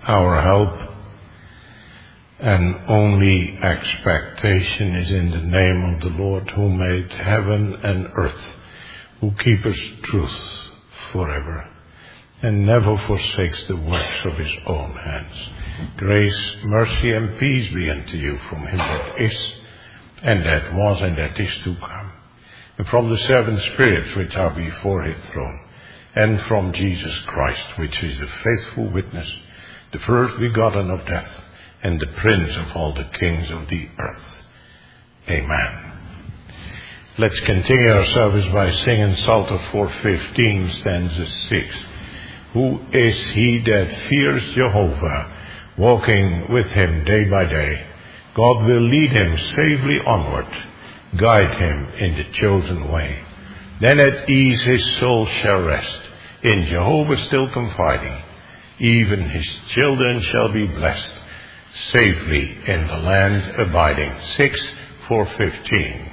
Our help and only expectation is in the name of the Lord, who made heaven and earth, who keepeth truth forever, and never forsakes the works of his own hands. Grace, mercy, and peace be unto you from him that is, and that was, and that is to come, and from the seven spirits which are before his throne, and from Jesus Christ, which is the faithful witness, the first begotten of death, and the prince of all the kings of the earth. Amen. Let's continue our service by singing Psalter 415, stanza 6. Who is he that fears Jehovah, walking with him day by day? God will lead him safely onward, guide him in the chosen way. Then at ease his soul shall rest, in Jehovah still confiding. Even his children shall be blessed, safely in the land abiding. 6:415.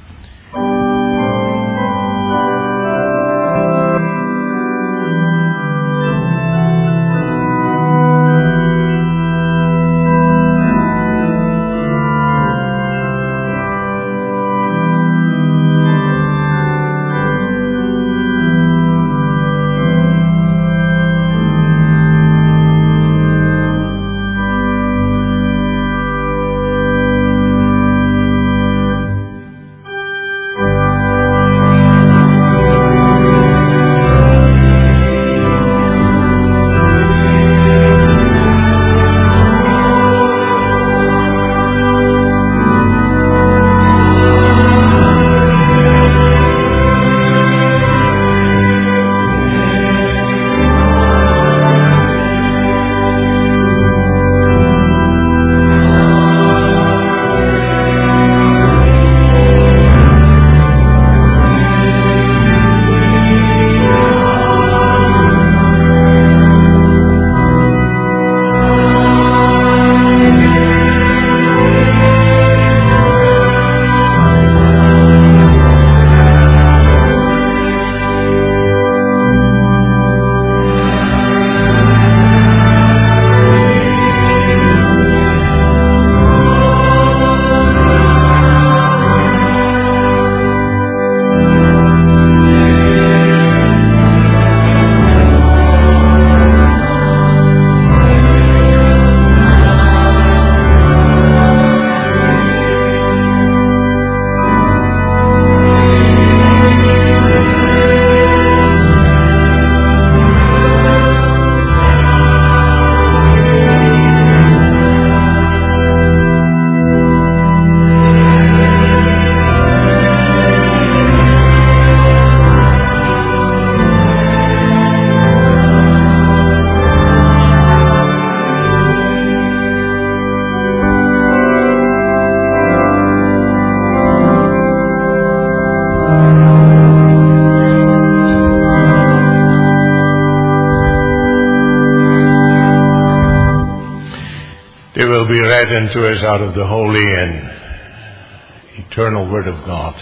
Be read unto us out of the holy and eternal word of God,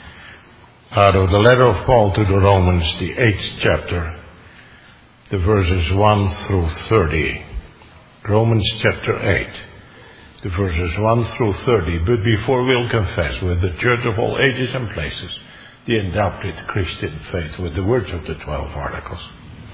out of the letter of Paul to the Romans, the 8th chapter, the verses 1 through 30. Romans chapter 8, the verses 1 through 30. But before we'll confess with the church of all ages and places the adopted Christian faith with the words of the 12 articles.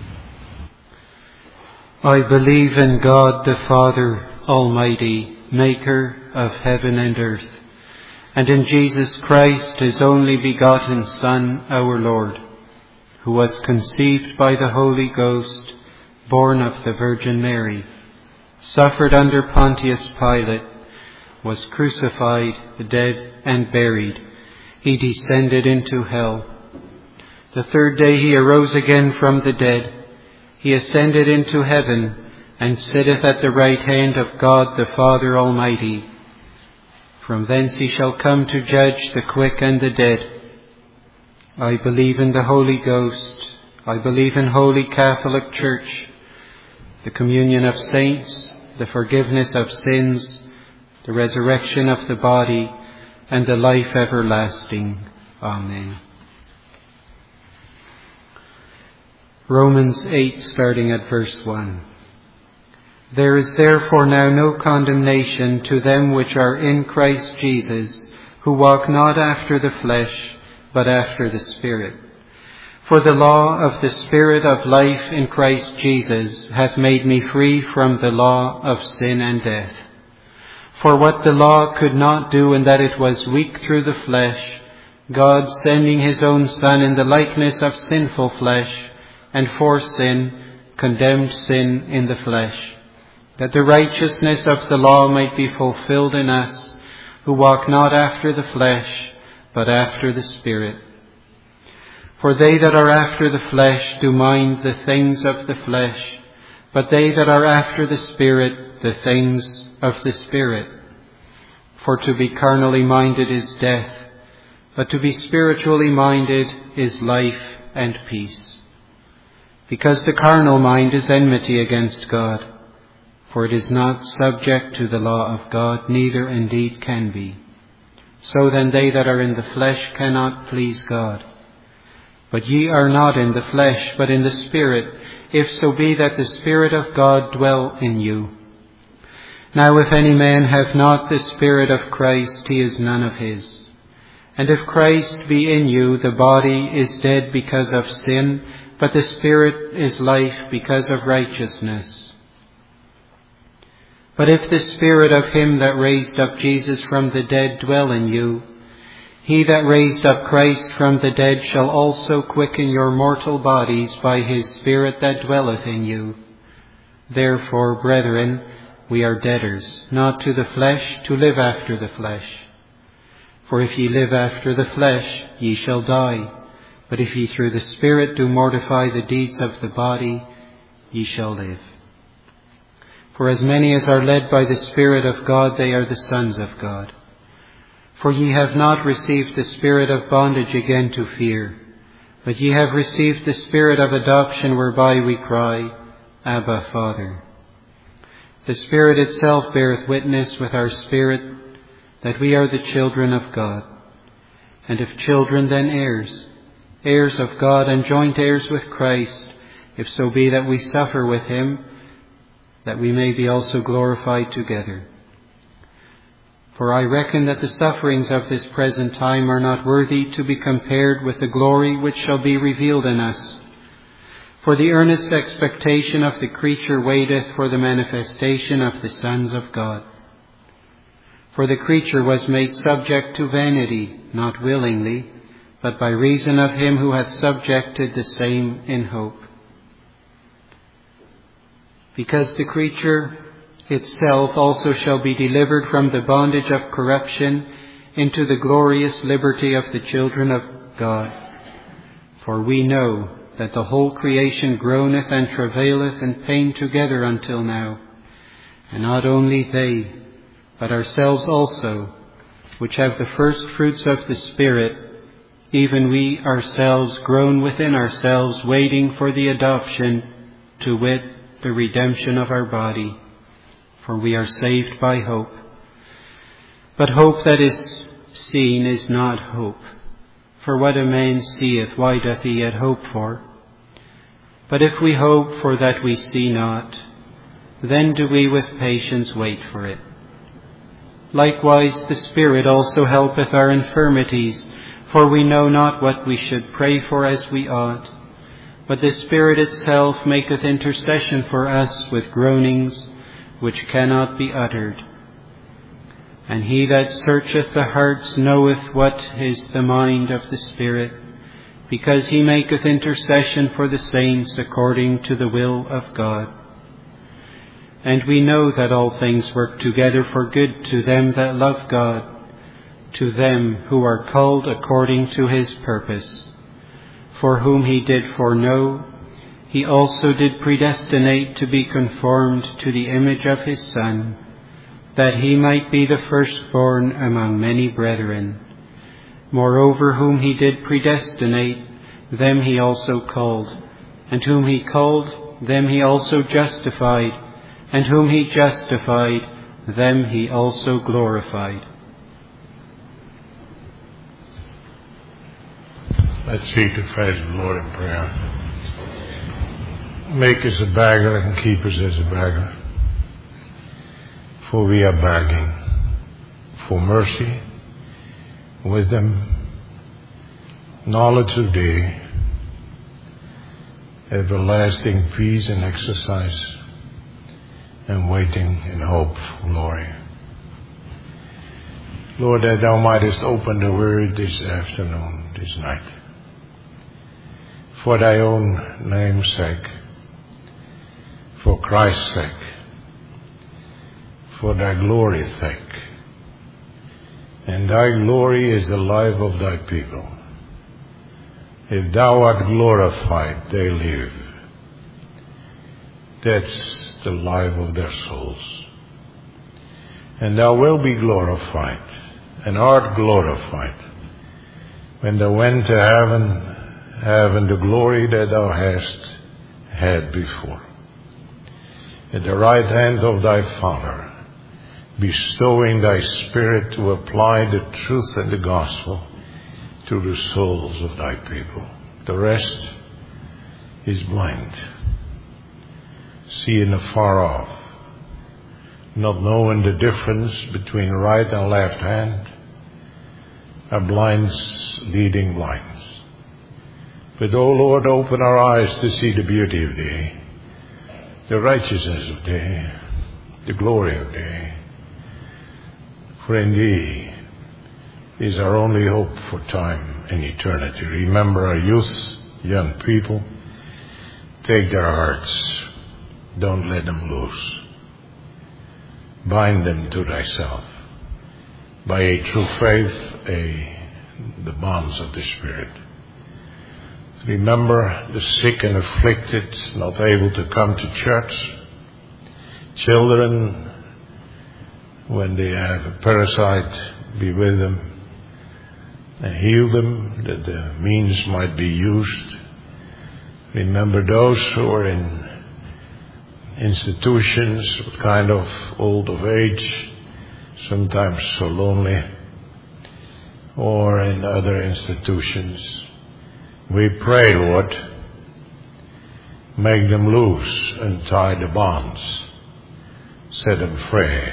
I believe in God the Father Almighty, maker of heaven and earth, and in Jesus Christ, his only begotten Son, our Lord, who was conceived by the Holy Ghost, born of the Virgin Mary, suffered under Pontius Pilate, was crucified, dead, and buried. He descended into hell. The third day he arose again from the dead. He ascended into heaven, and sitteth at the right hand of God the Father Almighty. From thence he shall come to judge the quick and the dead. I believe in the Holy Ghost. I believe in Holy Catholic Church, the communion of saints, the forgiveness of sins, the resurrection of the body, and the life everlasting. Amen. Romans 8, starting at verse 1. There is therefore now no condemnation to them which are in Christ Jesus, who walk not after the flesh, but after the Spirit. For the law of the Spirit of life in Christ Jesus hath made me free from the law of sin and death. For what the law could not do, in that it was weak through the flesh, God, sending his own Son in the likeness of sinful flesh, and for sin, condemned sin in the flesh, that the righteousness of the law might be fulfilled in us, who walk not after the flesh, but after the Spirit. For they that are after the flesh do mind the things of the flesh, but they that are after the Spirit, the things of the Spirit. For to be carnally minded is death, but to be spiritually minded is life and peace. Because the carnal mind is enmity against God, for it is not subject to the law of God, neither indeed can be. So then they that are in the flesh cannot please God. But ye are not in the flesh, but in the Spirit, if so be that the Spirit of God dwell in you. Now if any man have not the Spirit of Christ, he is none of his. And if Christ be in you, the body is dead because of sin, but the Spirit is life because of righteousness. But if the Spirit of him that raised up Jesus from the dead dwell in you, he that raised up Christ from the dead shall also quicken your mortal bodies by his Spirit that dwelleth in you. Therefore, brethren, we are debtors, not to the flesh, to live after the flesh. For if ye live after the flesh, ye shall die. But if ye through the Spirit do mortify the deeds of the body, ye shall live. For as many as are led by the Spirit of God, they are the sons of God. For ye have not received the spirit of bondage again to fear, but ye have received the Spirit of adoption, whereby we cry, Abba, Father. The Spirit itself beareth witness with our spirit that we are the children of God. And if children, then heirs, heirs of God, and joint heirs with Christ, if so be that we suffer with him, that we may be also glorified together. For I reckon that the sufferings of this present time are not worthy to be compared with the glory which shall be revealed in us. For the earnest expectation of the creature waiteth for the manifestation of the sons of God. For the creature was made subject to vanity, not willingly, but by reason of him who hath subjected the same in hope. Because the creature itself also shall be delivered from the bondage of corruption into the glorious liberty of the children of God. For we know that the whole creation groaneth and travaileth in pain together until now. And not only they, but ourselves also, which have the first fruits of the Spirit, even we ourselves groan within ourselves, waiting for the adoption, to wit, the redemption of our body. For we are saved by hope. But hope that is seen is not hope. For what a man seeth, why doth he yet hope for? But if we hope for that we see not, then do we with patience wait for it. Likewise the Spirit also helpeth our infirmities, for we know not what we should pray for as we ought. But the Spirit itself maketh intercession for us with groanings which cannot be uttered. And he that searcheth the hearts knoweth what is the mind of the Spirit, because he maketh intercession for the saints according to the will of God. And we know that all things work together for good to them that love God, to them who are called according to his purpose. For whom he did foreknow, he also did predestinate to be conformed to the image of his Son, that he might be the firstborn among many brethren. Moreover, whom he did predestinate, them he also called. And whom he called, them he also justified. And whom he justified, them he also glorified. Let's seek the face of the Lord in prayer. Make us a beggar and keep us as a beggar. For we are begging for mercy, wisdom, knowledge of Thee, everlasting peace and exercise, and waiting in hope for glory. Lord, that Thou mightest open the word this afternoon, this night, for Thy own name's sake, for Christ's sake, for Thy glory's sake. And Thy glory is the life of Thy people. If Thou art glorified, they live. That's the life of their souls. And Thou will be glorified, and art glorified, when Thou went to heaven, having the glory that Thou hast had before. At the right hand of Thy Father, bestowing Thy Spirit to apply the truth and the gospel to the souls of Thy people. The rest is blind, seeing afar off, not knowing the difference between right and left hand, are blinds leading blinds. But, O Lord, open our eyes to see the beauty of Thee, the righteousness of Thee, the glory of Thee. For in Thee is our only hope for time and eternity. Remember our youth, young people. Take their hearts. Don't let them loose. Bind them to Thyself by a true faith, the bonds of the Spirit. Remember the sick and afflicted, not able to come to church. Children, when they have a parasite, be with them and heal them, that the means might be used. Remember those who are in institutions, kind of old of age, sometimes so lonely, or in other institutions. We pray, Lord, make them loose, untie the bonds, set them free,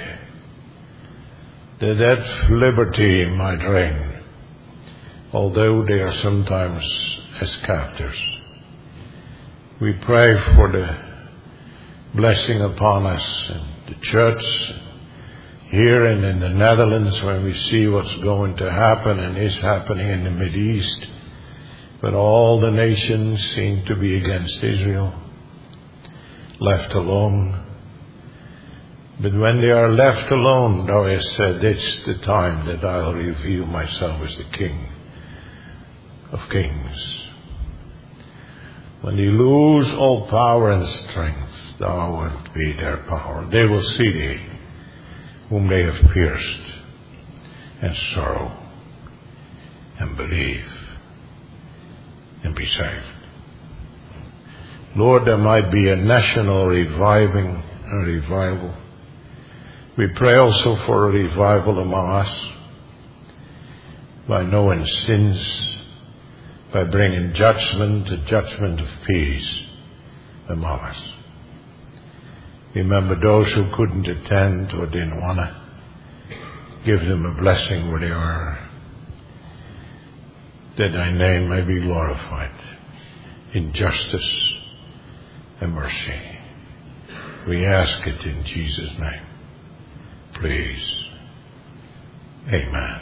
that liberty might reign, although they are sometimes as captives. We pray for the blessing upon us in the church here and in the Netherlands, when we see what's going to happen and is happening in the Mideast. But all the nations seem to be against Israel, left alone. But when they are left alone, Thou hast said, it's the time that I'll reveal myself as the King of kings. When they lose all power and strength, Thou wilt be their power. They will see Thee, whom they have pierced, and sorrow, and believe, and be saved. Lord, there might be a national revival. We pray also for a revival among us, by knowing sins, by bringing judgment, the judgment of peace among us. Remember those who couldn't attend or didn't want to. Give them a blessing where they are, that Thy name may be glorified in justice and mercy. We ask it in Jesus' name. Please. Amen.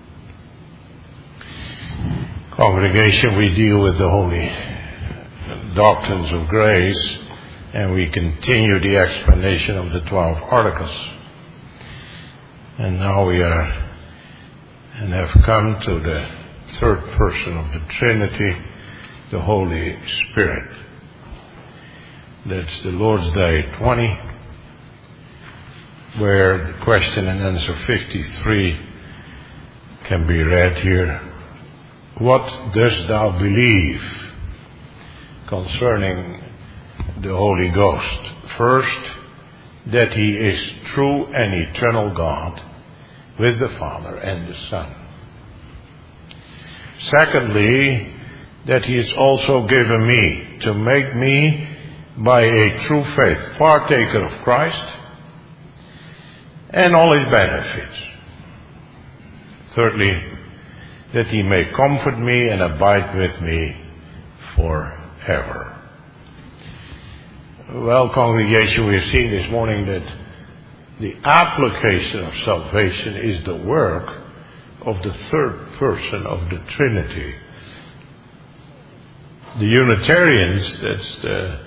Congregation, we deal with the holy doctrines of grace, and we continue the explanation of the 12 articles. And now we have come to the third person of the Trinity, the Holy Spirit. That's the Lord's Day 20, where the question and answer 53 can be read here. What dost thou believe concerning the Holy Ghost? First, that He is true and eternal God with the Father and the Son. Secondly, that He is also given me to make me by a true faith partaker of Christ, and all his benefits. Thirdly, that he may comfort me and abide with me forever. Well, congregation, we have seen this morning that the application of salvation is the work of the third person of the Trinity. The Unitarians, that's the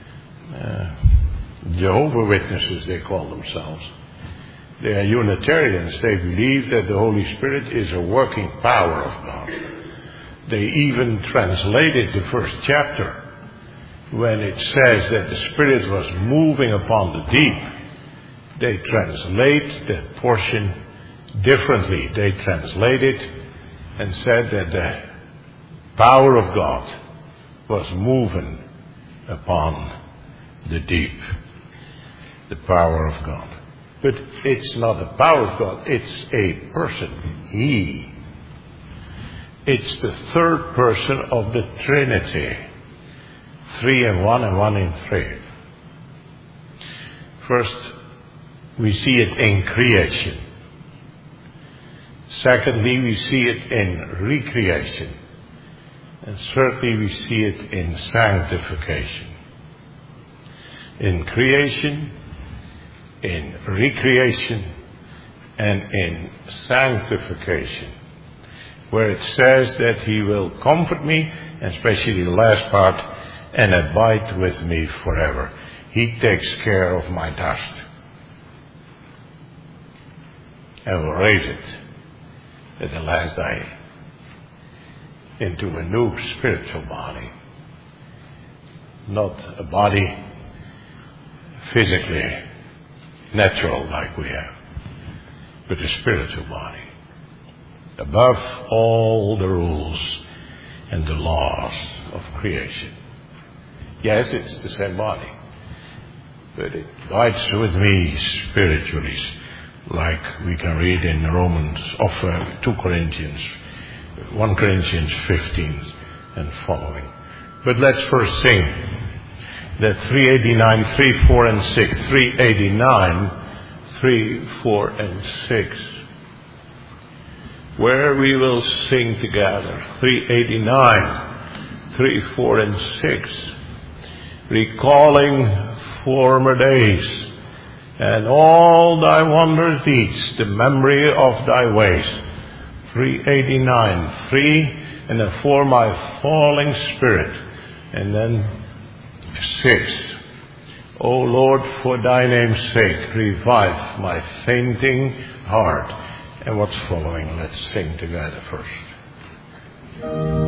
Jehovah's Witnesses they call themselves. They are Unitarians. They believe that the Holy Spirit is a working power of God. They even translated the first chapter when it says that the Spirit was moving upon the deep. They translate that portion differently. They translate it and said that the power of God was moving upon the deep. The power of God. But it's not the power of God, it's a person. He. It's the third person of the Trinity. 3 in 1 and 1 in 3. First, we see it in creation. Secondly, we see it in recreation. And thirdly, we see it in sanctification. In creation, in recreation, and in sanctification, where it says that he will comfort me, and especially the last part, and abide with me forever. He takes care of my dust and will raise it at the last day into a new spiritual body, not a body physically natural like we have, but a spiritual body, above all the rules and the laws of creation. Yes, it's the same body, but it abides with me spiritually, like we can read in Romans, 2 Corinthians, 1 Corinthians 15 and following. But let's first sing that 389, 3, 4, and 6. 389, 3, 4, and 6. Where we will sing together. 389, 3, 4, and 6. Recalling former days and all thy wondrous deeds, the memory of thy ways. 389, 3, and then 4, my falling spirit. And then 6. O Lord, for thy name's sake, revive my fainting heart. And what's following? Let's sing together first.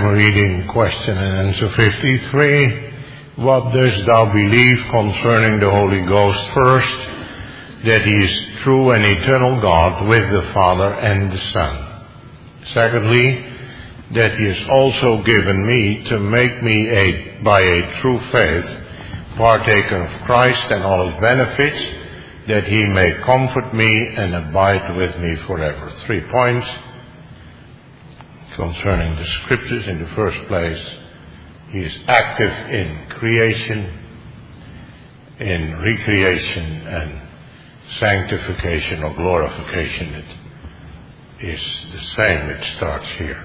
am reading question and answer 53. What dost thou believe concerning the Holy Ghost? First, that he is true and eternal God with the Father and the Son. Secondly, that he has also given me to make me by a true faith partaker of Christ and all his benefits, that he may comfort me and abide with me forever. 3 points concerning the Scriptures. In the first place, he is active in creation, in recreation and sanctification or glorification. It is the same. It starts here.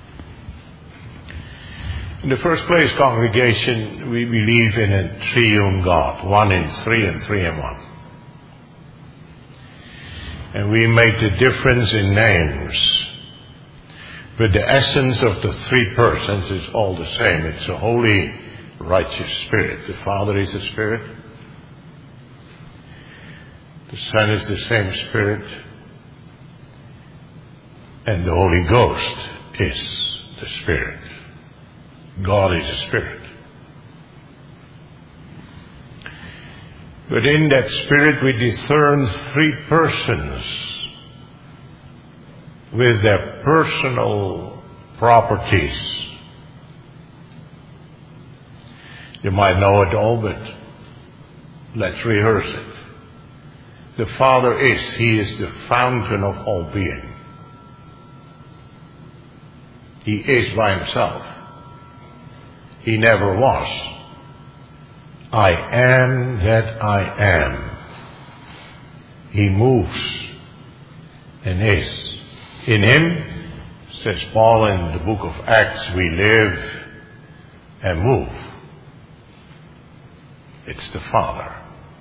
In the first place, congregation, we believe in a triune God, 1 in 3 and 3 in 1. And we make the difference in names. But the essence of the 3 persons is all the same. It's a holy, righteous Spirit. The Father is the Spirit. The Son is the same Spirit. And the Holy Ghost is the Spirit. God is a Spirit. But in that Spirit we discern 3 persons with their personal properties. You might know it all, but let's rehearse it. The Father He is the fountain of all being. He is by himself. He never was. I am that I am. He moves and is. In him, says Paul in the book of Acts, we live and move. It's the Father.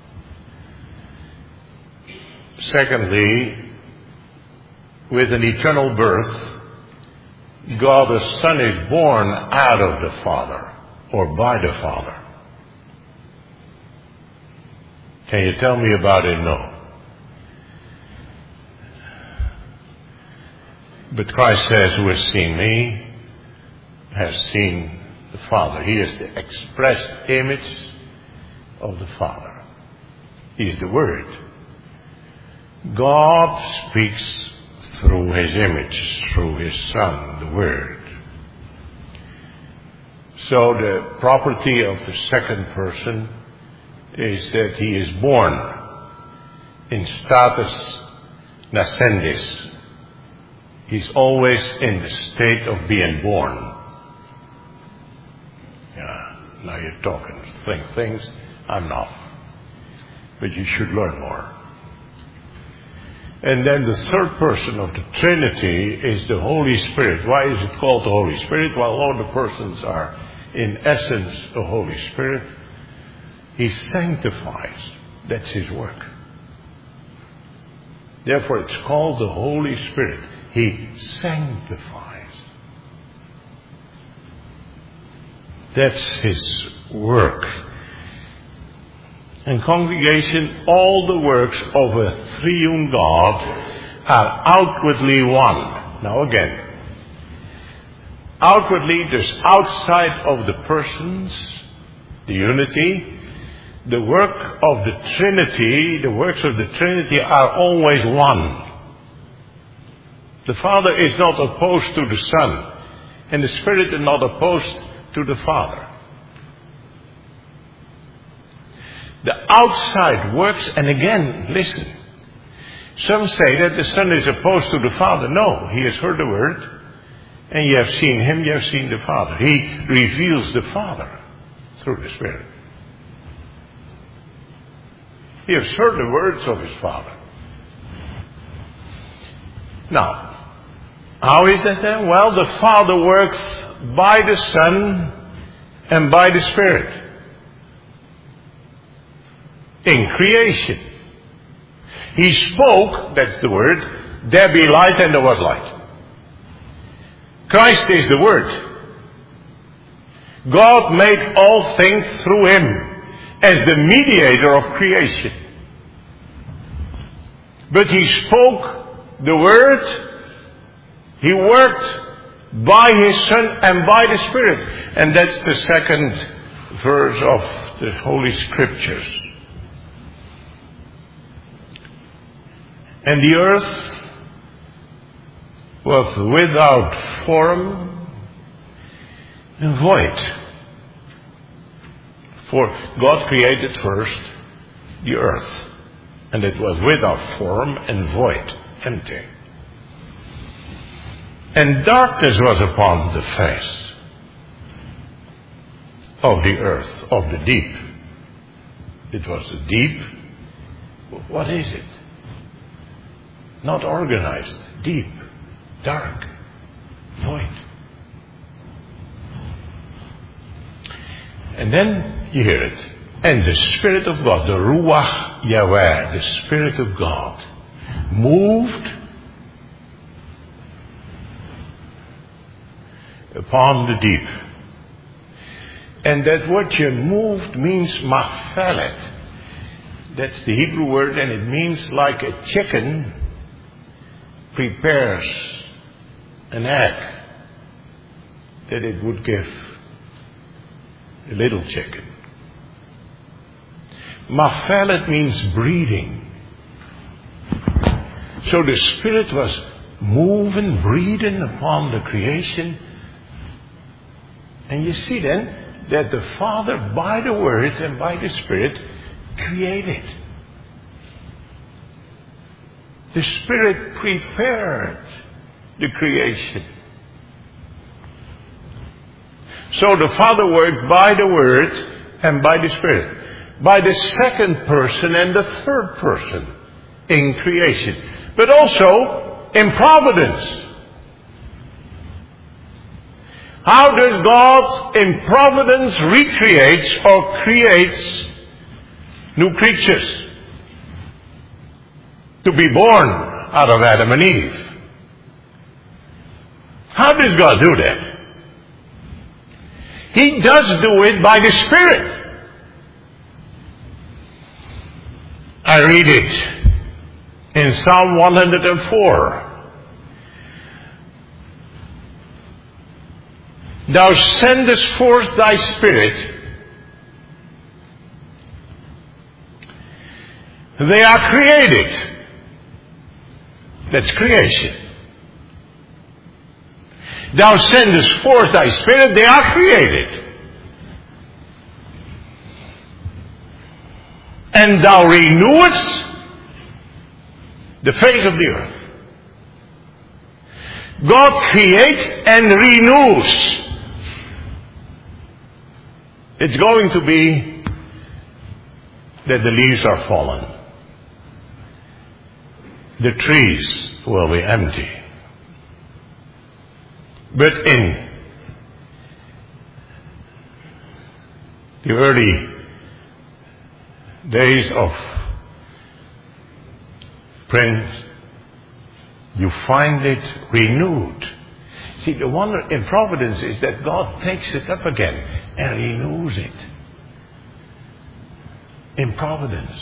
Secondly, with an eternal birth, God the Son is born out of the Father, or by the Father. Can you tell me about it? No. But Christ says, who has seen me has seen the Father. He is the expressed image of the Father. He is the Word. God speaks through His image, through His Son, the Word. So the property of the second person is that he is born in status nascendis. He's always in the state of being born. Yeah, now you're talking things. I'm not. But you should learn more. And then the third person of the Trinity is the Holy Spirit. Why is it called the Holy Spirit? Well, all the persons are in essence the Holy Spirit. He sanctifies. That's His work. Therefore it's called the Holy Spirit. He sanctifies. That's His work. And congregation, all the works of a triune God are outwardly one. Now again, outwardly, there's outside of the persons, the unity, the work of the Trinity, the works of the Trinity are always one. The Father is not opposed to the Son, and the Spirit is not opposed to the Father. The outside works, and again, listen. Some say that the Son is opposed to the Father. No, He has heard the Word, and you have seen Him, you have seen the Father. He reveals the Father through the Spirit. He has heard the words of His Father. Now, how is that then? Well, the Father works by the Son and by the Spirit in creation. He spoke, that's the word, there be light, and there was light. Christ is the Word. God made all things through Him as the mediator of creation. But He spoke the Word. He worked by His Son and by the Spirit. And that's the second verse of the Holy Scriptures. And the earth was without form and void. For God created first the earth, and it was without form and void, empty. And darkness was upon the face of the earth, of the deep. It was the deep. What is it? Not organized, deep, dark, void. And then you hear it. And the Spirit of God, the Ruach Yahweh, the Spirit of God, moved upon the deep. And that word here, moved, means mafelet. That's the Hebrew word, and it means like a chicken prepares an egg that it would give a little chicken. Mafelet means breathing. So the Spirit was moving, breathing upon the creation. And you see then that the Father, by the Word and by the Spirit, created. The Spirit prepared the creation. So the Father worked by the Word and by the Spirit. By the second person and the third person in creation. But also in providence. How does God in providence recreate or creates new creatures to be born out of Adam and Eve? How does God do that? He does do it by the Spirit. I read it in Psalm 104. Thou sendest forth thy Spirit. They are created. That's creation. Thou sendest forth thy Spirit. They are created. And thou renewest the face of the earth. God creates and renews. It's going to be that the leaves are fallen. The trees will be empty. But in the early days of Prince, you find it renewed. See, the wonder in providence is that God takes it up again and renews it. In providence.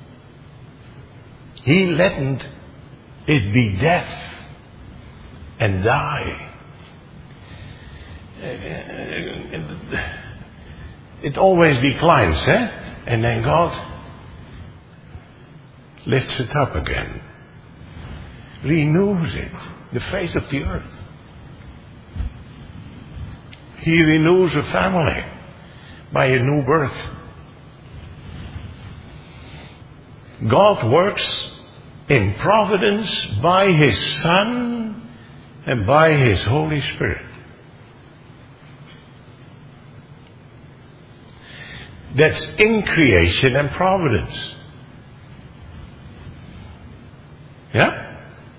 He let it be death and die. It always declines, and then God lifts it up again, renews it, the face of the earth. He renews a family by a new birth. God works in providence by His Son and by His Holy Spirit. That's in creation and providence. Yeah?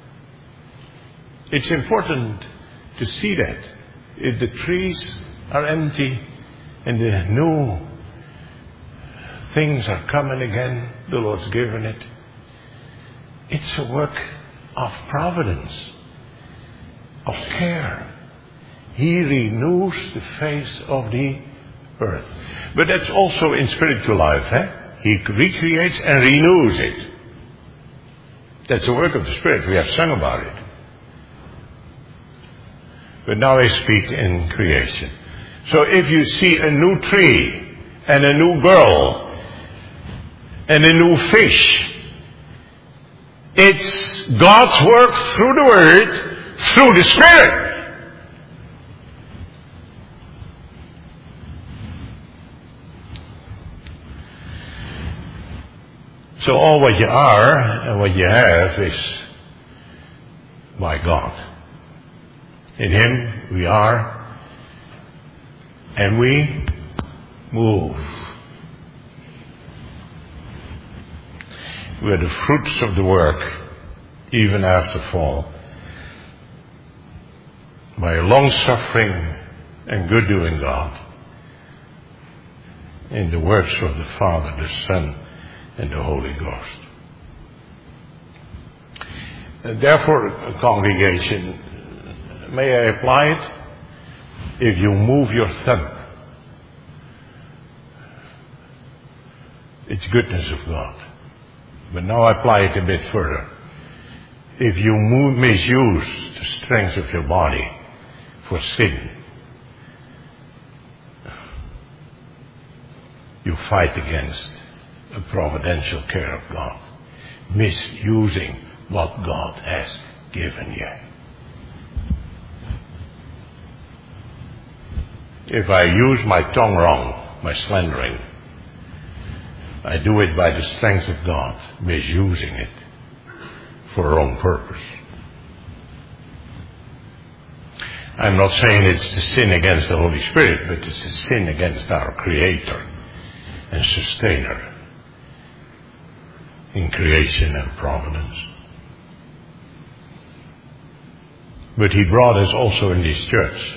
It's important to see that. If the trees are empty and the new things are coming again, the Lord's given it. It's a work of providence, of care. He renews the face of the earth. But that's also in spiritual life. He recreates and renews it. That's the work of the Spirit. We have sung about it. But now I speak in creation. So if you see a new tree and a new girl and a new fish, it's God's work through the Word, through the Spirit. So all what you are and what you have is by God. In Him we are and we move. We are the fruits of the work even after fall. By a long-suffering and good-doing God. In the works of the Father, the Son, and the Holy Ghost. And therefore, congregation, may I apply it? If you move your thumb, it's goodness of God. But now I apply it a bit further. If you misuse the strength of your body for sin, you fight against the providential care of God, misusing what God has given you. If I use my tongue wrong, my slandering, I do it by the strength of God, misusing it for a wrong purpose. I'm not saying it's the sin against the Holy Spirit, but it's the sin against our Creator and Sustainer in creation and providence. But He brought us also in this church,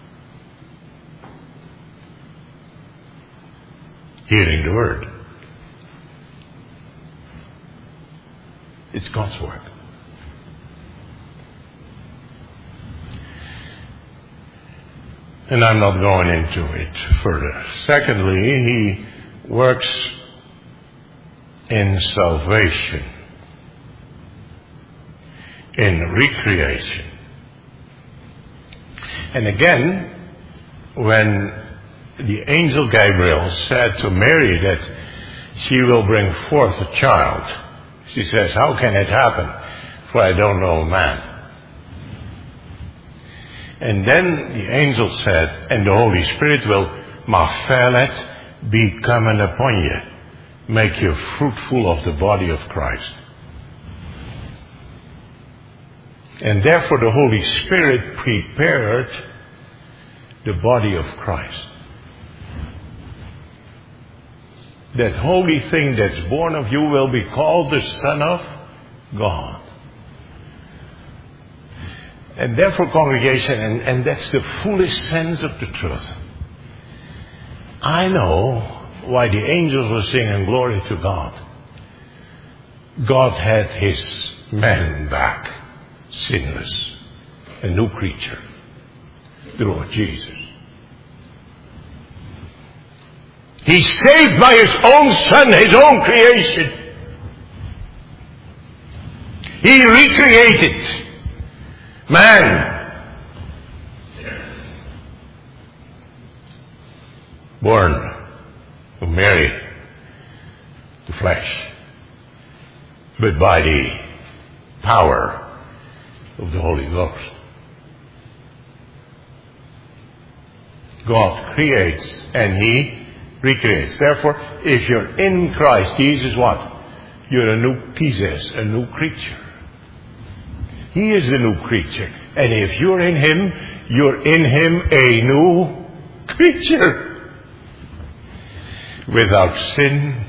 hearing the Word. It's God's work. And I'm not going into it further. Secondly, He works in salvation, in recreation. And again, when the angel Gabriel said to Mary that she will bring forth a child, she says, how can it happen? For I don't know a man. And then the angel said, and the Holy Spirit will, Maphelet, be coming upon you, make you fruitful of the body of Christ. And therefore the Holy Spirit prepared the body of Christ. That holy thing that's born of you will be called the Son of God. And therefore, congregation, and that's the fullest sense of the truth. I know why the angels were singing glory to God. God had His man back, sinless, a new creature, the Lord Jesus. He's saved by His own Son, His own creation. He recreated man, born of Mary, the flesh, but by the power of the Holy Ghost. God creates and He recreates. Therefore, if you're in Christ Jesus, what? You're a new pieces, a new creature. He is the new creature. And if you're in Him, you're in Him a new creature. Without sin,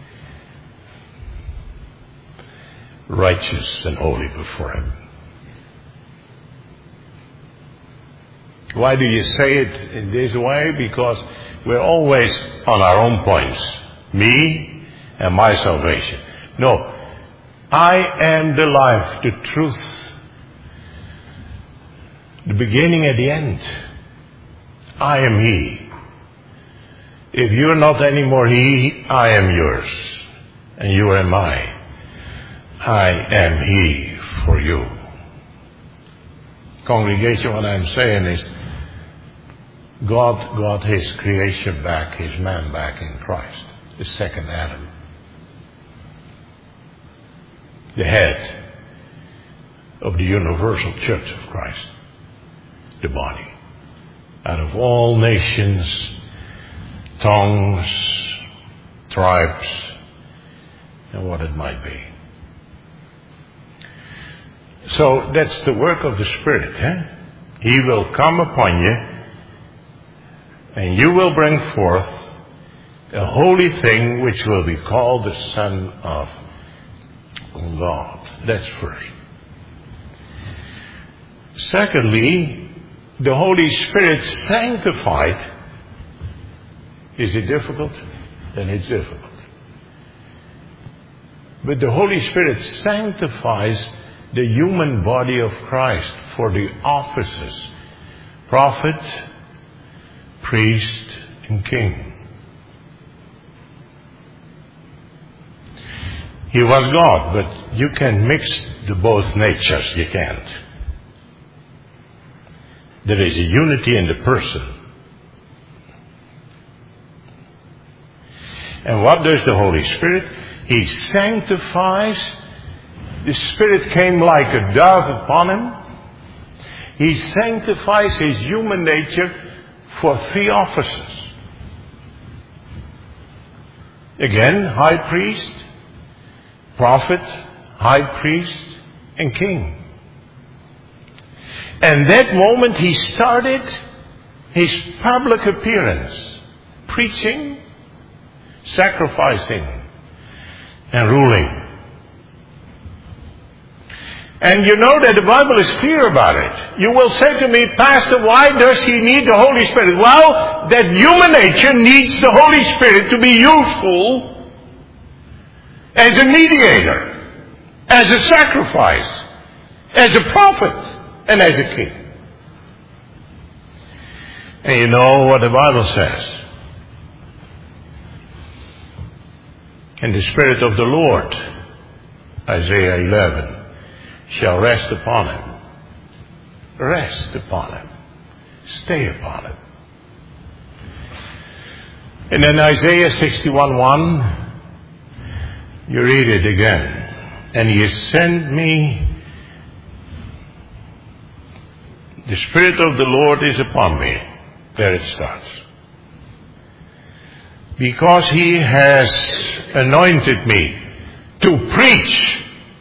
righteous and holy before Him. Why do you say it in this way? Because we're always on our own points. Me and my salvation. No. I am the life, the truth, the beginning and the end. I am He. If you're not anymore He, I am yours. And you am I. I am He for you. Congregation, what I'm saying is God got his creation back, his man back in Christ, the second Adam. The head of the universal church of Christ, the body. Out of all nations, tongues, tribes, and what it might be. So that's the work of the Spirit. He will come upon you, and you will bring forth a holy thing which will be called the Son of God. That's first. Secondly, the Holy Spirit sanctified. Is it difficult? Then it's difficult. But the Holy Spirit sanctifies the human body of Christ for the offices: prophet, priest, and king. He was God, but you can mix the both natures. You can't. There is a unity in the person. And what does the Holy Spirit? He sanctifies. The Spirit came like a dove upon him. He sanctifies his human nature for three offices. Again, high priest, prophet, high priest, and king. And that moment he started his public appearance, preaching, sacrificing, and ruling. And you know that the Bible is clear about it. You will say to me, Pastor, why does he need the Holy Spirit? Well, that human nature needs the Holy Spirit to be useful as a mediator, as a sacrifice, as a prophet, and as a king. And you know what the Bible says. And the Spirit of the Lord, Isaiah 11, shall rest upon him. Rest upon him. Stay upon him. And then Isaiah 61:1, you read it again. And he has sent me. The Spirit of the Lord is upon me. There it starts. Because he has anointed me to preach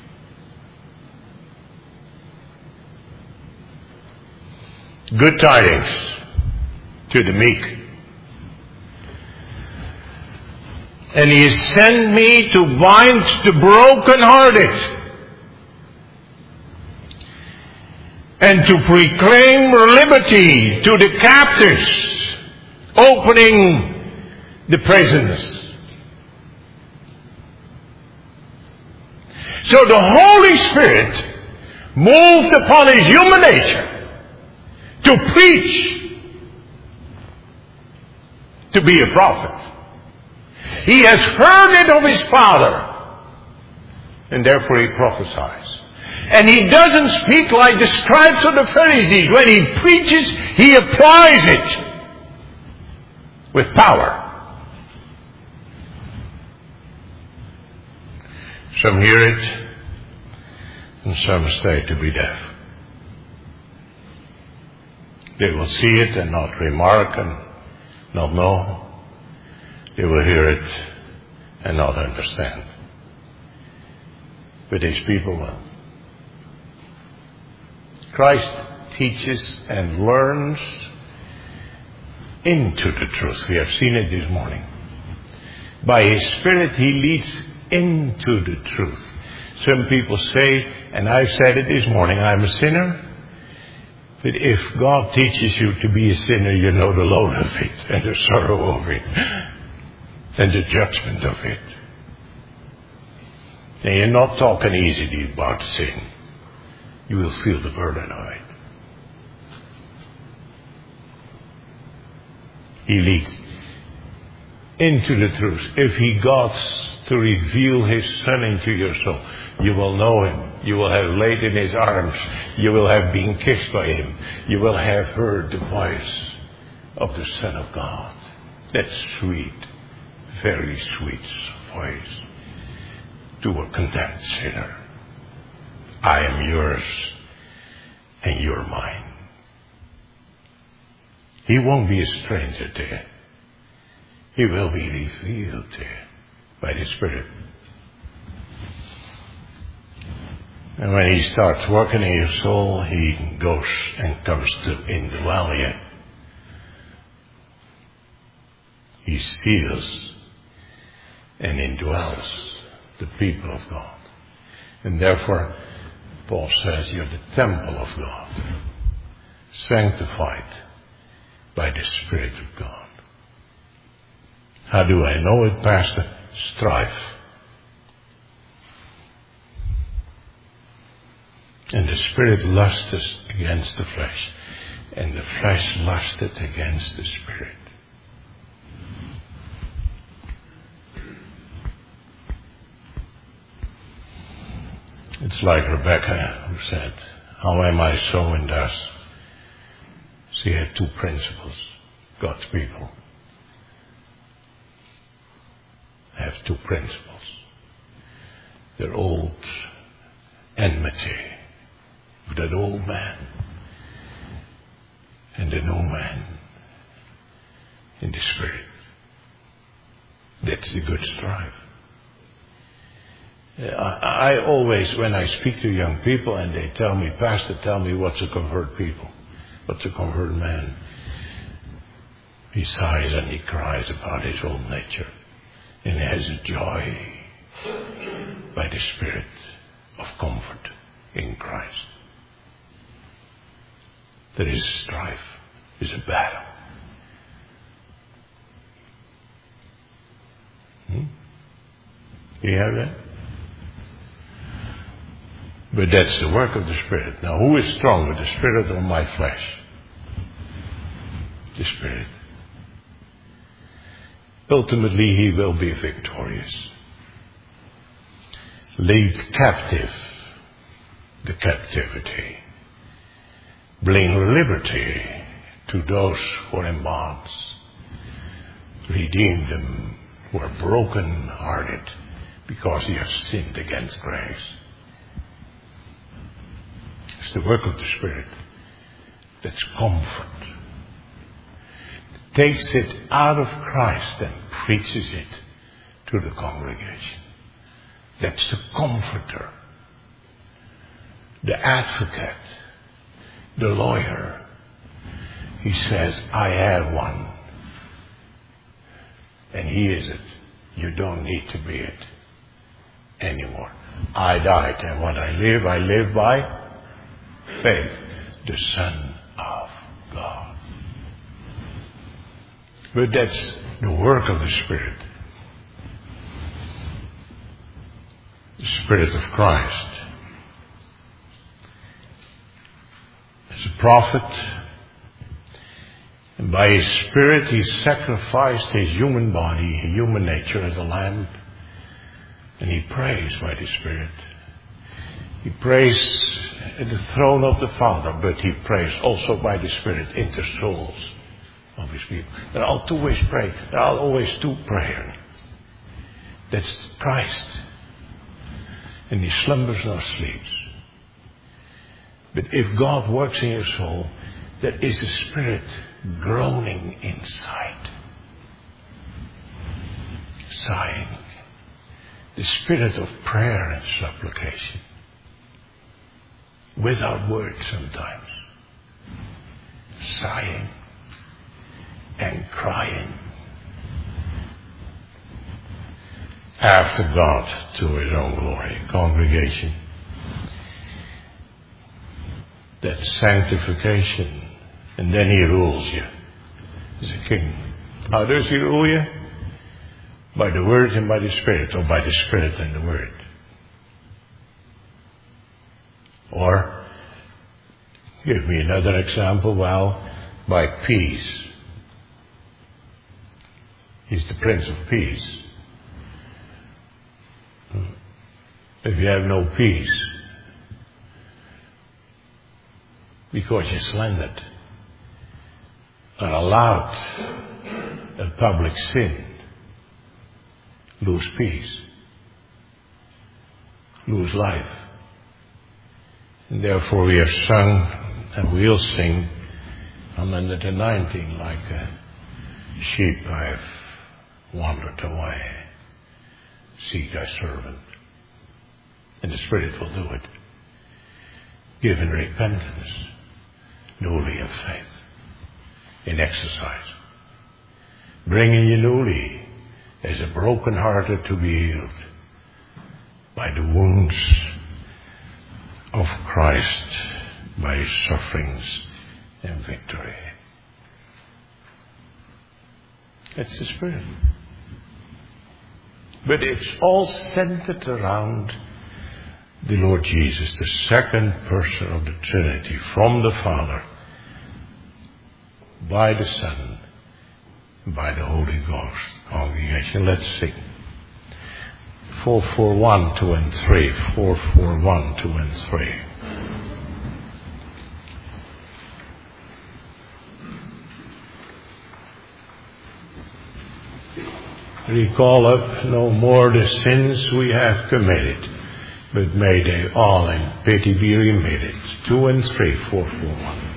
good tidings to the meek. And he has sent me to bind the brokenhearted and to proclaim liberty to the captives, opening the prisons. So the Holy Spirit moved upon his human nature to preach, to be a prophet. He has heard it of his Father, and therefore he prophesies. And he doesn't speak like the scribes or the Pharisees. When he preaches, he applies it with power. Some hear it, and some stay to be deaf. They will see it and not remark and not know. They will hear it and not understand. But these people will. Christ teaches and learns into the truth. We have seen it this morning. By his Spirit, he leads into the truth. Some people say, and I've said it this morning, I'm a sinner. But if God teaches you to be a sinner, you know the load of it, and the sorrow of it, and the judgment of it. And you're not talking easily about sin. You will feel the burden of it. He leads. into the truth. If He goes to reveal His Son into your soul, you will know Him. You will have laid in His arms. You will have been kissed by Him. You will have heard the voice of the Son of God. That sweet, very sweet voice to a condemned sinner. I am yours and you're mine. He won't be a stranger to you. He will be revealed to you by the Spirit. And when He starts working in your soul, He goes and comes to indwell you. He seals and indwells the people of God. And therefore, Paul says, you're the temple of God, sanctified by the Spirit of God. How do I know it, Pastor? Strife. And the Spirit lusteth against the flesh, and the flesh lusteth against the Spirit. It's like Rebecca who said, how am I so and thus? She had two principles. God's people have two principles. Their old enmity with that old man and the new man in the Spirit. That's the good strife. I always, when I speak to young people and they tell me, Pastor, tell me what's a convert people, what's a convert man, he sighs and he cries about his old nature and he has a joy by the Spirit of comfort in Christ. There is strife, there is a battle. You have that? But that's the work of the Spirit. Now, who is stronger, the Spirit or my flesh? The Spirit. Ultimately, He will be victorious. Lead captive the captivity. Bring liberty to those who are in bonds. Redeem them who are broken-hearted because they have sinned against grace. It's the work of the Spirit that's comfort. Takes it out of Christ and preaches it to the congregation. That's the comforter, the advocate, the lawyer. He says, I have one. And He is it. You don't need to be it anymore. I died, and what I live by faith, the Son of God. But that's the work of the Spirit. The Spirit of Christ. As a prophet, and by His Spirit He sacrificed His human body, human nature as a lamb, and He prays by the Spirit. He prays at the throne of the Father, but He prays also by the Spirit in the souls of His people. There are always pray. There are always two prayers. That's Christ. And He slumbers nor sleeps. But if God works in your soul, there is a Spirit groaning inside. Sighing. The Spirit of prayer and supplication. Without words sometimes. Sighing and crying after God to His own glory. Congregation. That's sanctification. And then He rules you as a king. How does He rule you? By the Word and by the Spirit, or by the Spirit and the Word. Or, give me another example, well, by peace. He's the Prince of Peace. If you have no peace, because you slandered or allowed a public sin, lose peace, lose life. And therefore we have sung, and we'll sing on 119, like a sheep I have wandered away. Seek thy servant. And the Spirit will do it. Give in repentance, newly in faith, in exercise. Bringing you newly as a broken-hearted to be healed by the wounds of Christ, by his sufferings and victory. That's the Spirit. But it's all centered around the Lord Jesus, the second person of the Trinity, from the Father, by the Son, by the Holy Ghost. Congregation, let's sing. 441, 2 and 3. 441, 2 and 3. Recall up no more the sins we have committed, but may they all in pity be remitted. 2 and 3, 441.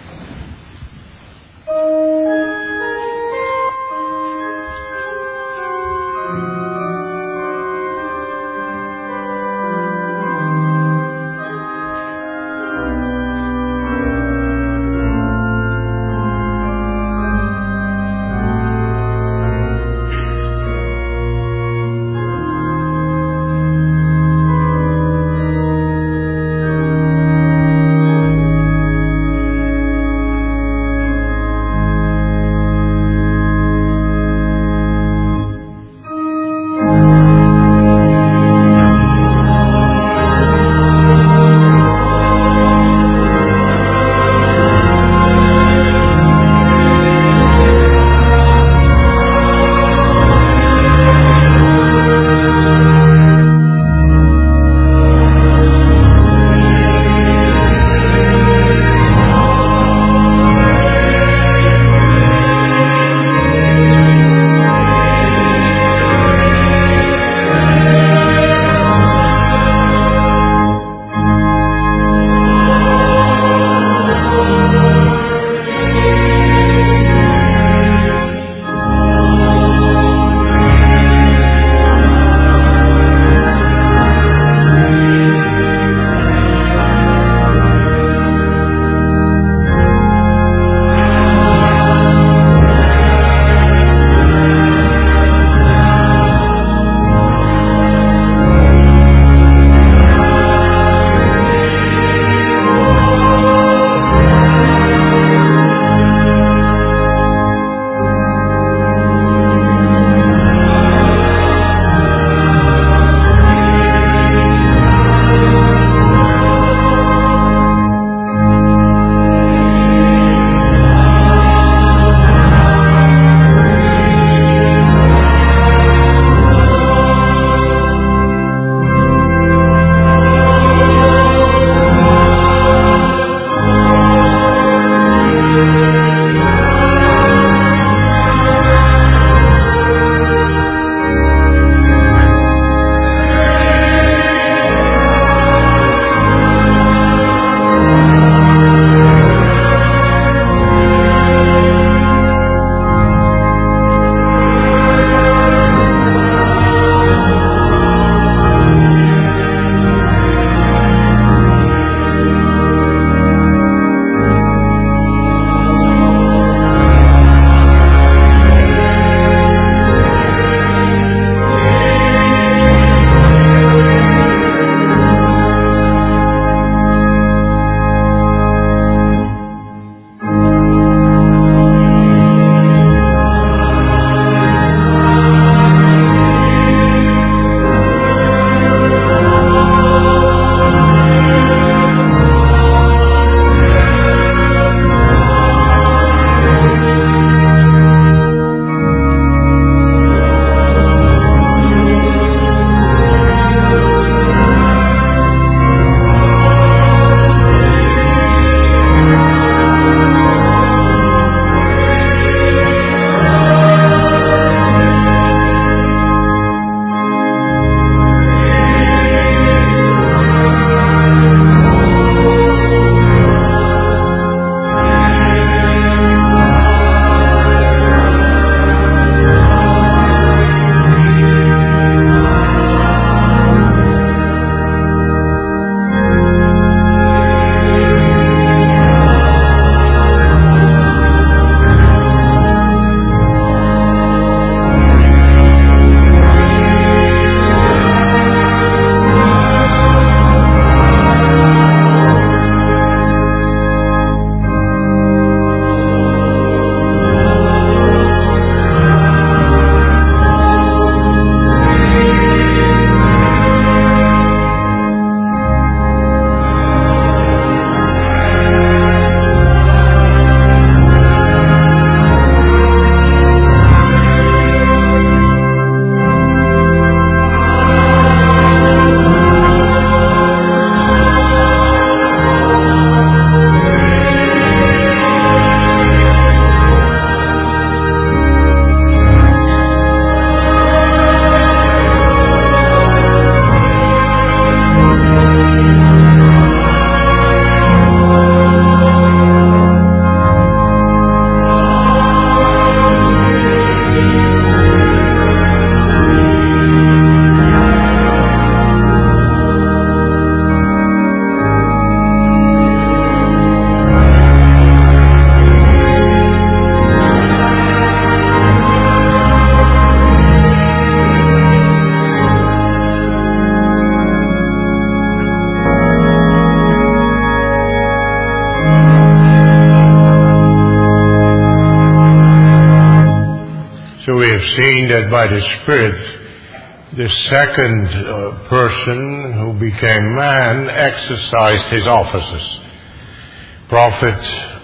So we have seen that by the Spirit, the second person who became man exercised his offices. Prophet,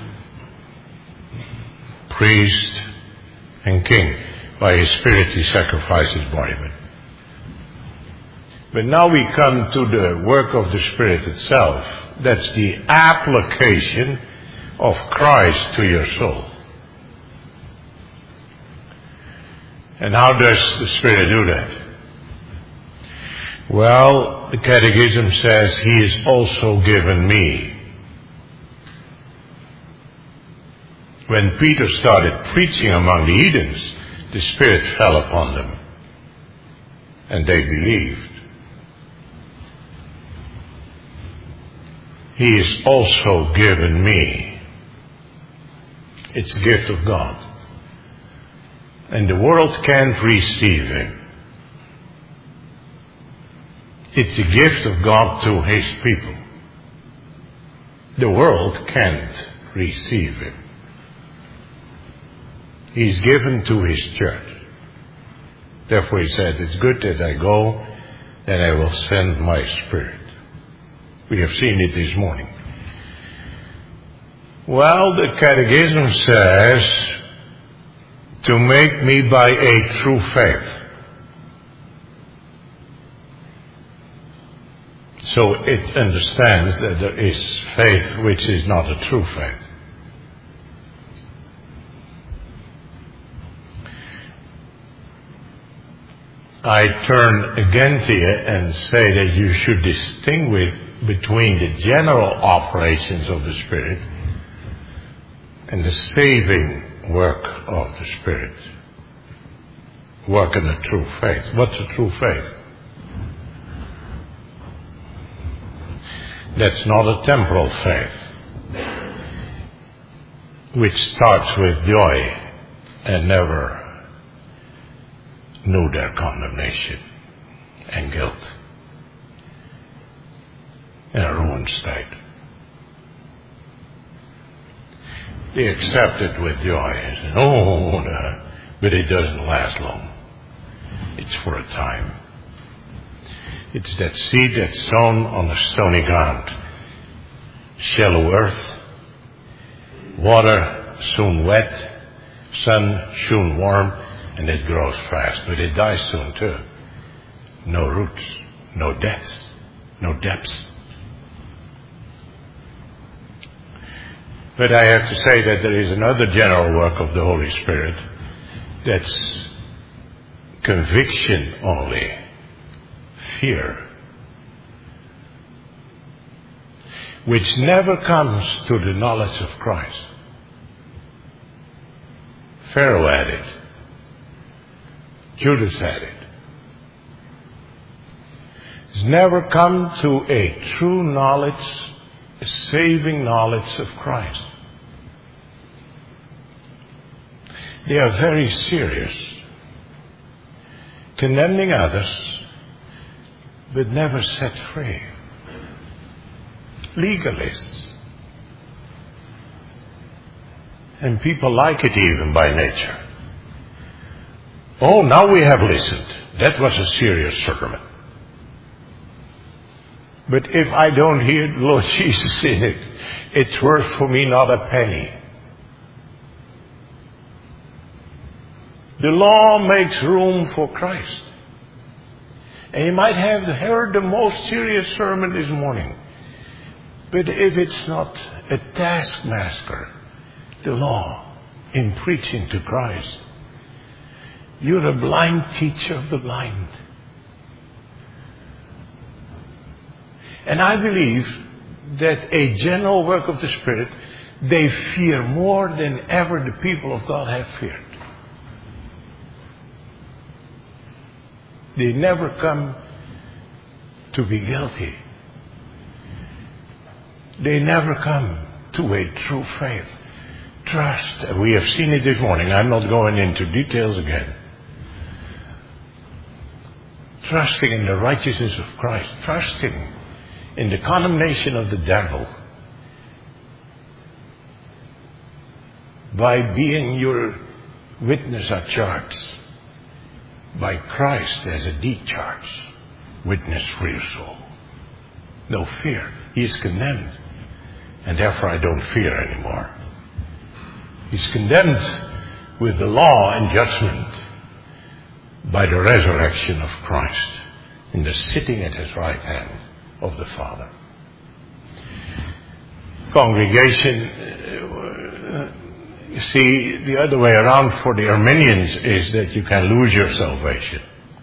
priest, and king. By his Spirit he sacrificed his body. But now we come to the work of the Spirit itself. That's the application of Christ to your soul. And how does the Spirit do that? Well, the Catechism says, He is also given me. When Peter started preaching among the heathens, the Spirit fell upon them. And they believed. He is also given me. It's a gift of God. And the world can't receive Him. It's a gift of God to His people. The world can't receive Him. He's given to His church. Therefore He said, it's good that I go, and I will send my Spirit. We have seen it this morning. Well, the Catechism says, to make me by a true faith. So it understands that there is faith which is not a true faith. I turn again to you and say that you should distinguish between the general operations of the Spirit and the saving work of the Spirit. Work in a true faith. What's a true faith? That's not a temporal faith, which starts with joy and never knew their condemnation and guilt in a ruined state. They accept it with joy and say, oh, but it doesn't last long. It's for a time. It's that seed that's sown on the stony ground. Shallow earth, water soon wet, sun soon warm, and it grows fast. But it dies soon too. No roots, no depths, no depths. But I have to say that there is another general work of the Holy Spirit that's conviction only. Fear, which never comes to the knowledge of Christ. Pharaoh had it. Judas had it. It's never come to a true knowledge, a saving knowledge of Christ. They are very serious, condemning others, but never set free. Legalists. And people like it even by nature. Oh, now we have listened. That was a serious sermon. But if I don't hear the Lord Jesus in it, it's worth for me not a penny. The law makes room for Christ. And you might have heard the most serious sermon this morning. But if it's not a taskmaster, the law, in preaching to Christ, you're a blind teacher of the blind. And I believe that a general work of the Spirit, they fear more than ever the people of God have feared. They never come to be guilty. They never come to a true faith. Trust. We have seen it this morning. I'm not going into details again. Trusting in the righteousness of Christ. Trusting in the condemnation of the devil. By being your Witnesses are charged by Christ as a deed charge. Witness for your soul. No fear. He is condemned. And therefore I don't fear anymore. He's condemned with the law and judgment by the resurrection of Christ in the sitting at his right hand of the Father. Congregation, you see, the other way around for the Arminians is that you can lose your salvation.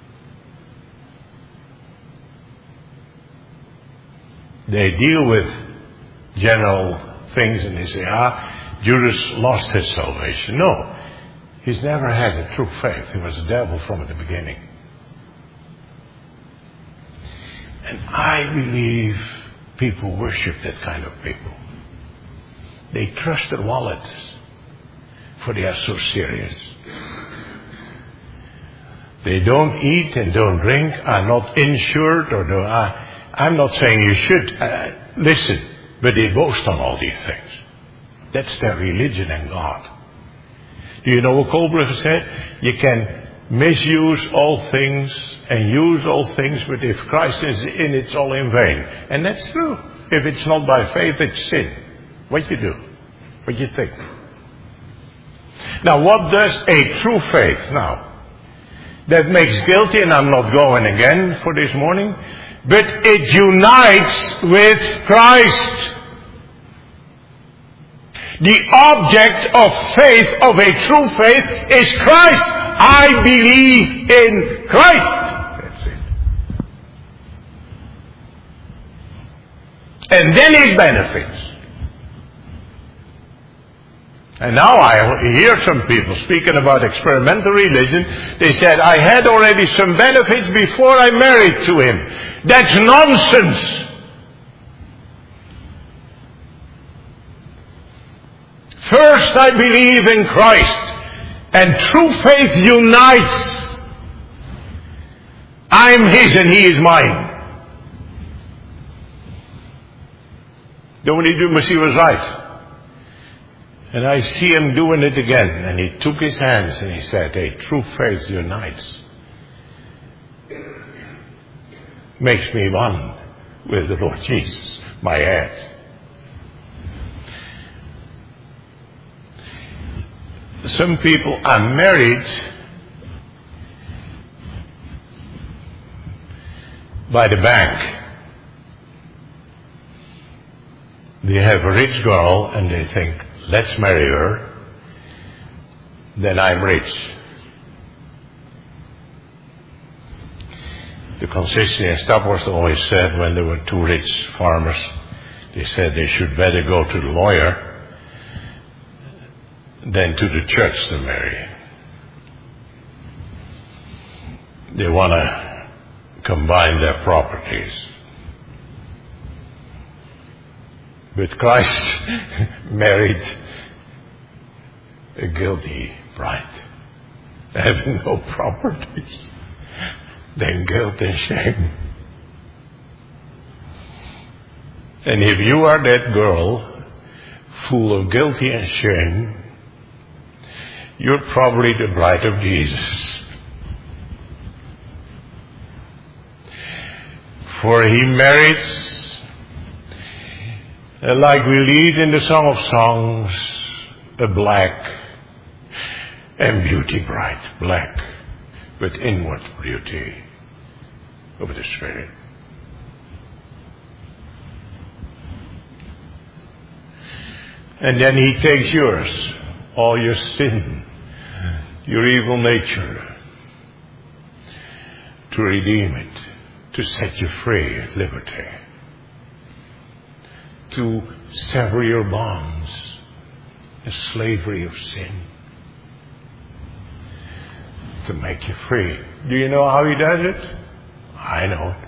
They deal with general things and they say, Judas lost his salvation. No, he's never had a true faith. He was a devil from the beginning. And I believe people worship that kind of people. They trust their wallets, for they are so serious. They don't eat and don't drink, are not insured, or I'm not saying you should listen, but they boast on all these things. That's their religion and God. Do you know what Kohlberger said? You can misuse all things and use all things, but if Christ is in, it's all in vain. And that's true. If it's not by faith, it's sin. What you do? What you think? Now, what does a true faith now? That makes guilty, and I'm not going again for this morning, but it unites with Christ. The object of faith, of a true faith, is Christ. I believe in Christ. That's it. And then it benefits. And now I hear some people speaking about experimental religion. They said, I had already some benefits before I married to him. That's nonsense. First, I believe in Christ. And true faith unites. I'm his and he is mine. Dominique Dumacy was right. And I see him doing it again. And he took his hands and he said, hey, true faith unites. Makes me one with the Lord Jesus, my head. Some people are married by the bank. They have a rich girl and they think, let's marry her, then I'm rich. The consistent in Staphorst always said when there were two rich farmers, they said they should better go to the lawyer than to the church to marry. They want to combine their properties. But Christ married a guilty bride, having no properties, then guilt and shame. And if you are that girl, full of guilty and shame, you're probably the bride of Jesus. For he merits, like we read in the Song of Songs, a black and beauty bride. Black with inward beauty of the Spirit. And then he takes yours, all your sin, your evil nature, to redeem it, to set you free at liberty, to sever your bonds, the slavery of sin, to make you free. Do you know how he does it? I know it.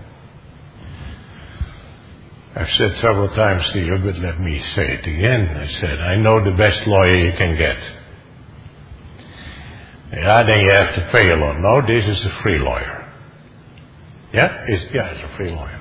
I've said several times to you, but let me say it again. I said, I know the best lawyer you can get. Yeah, then you have to pay a lot. No, this is a free lawyer. Yeah? It's a free lawyer.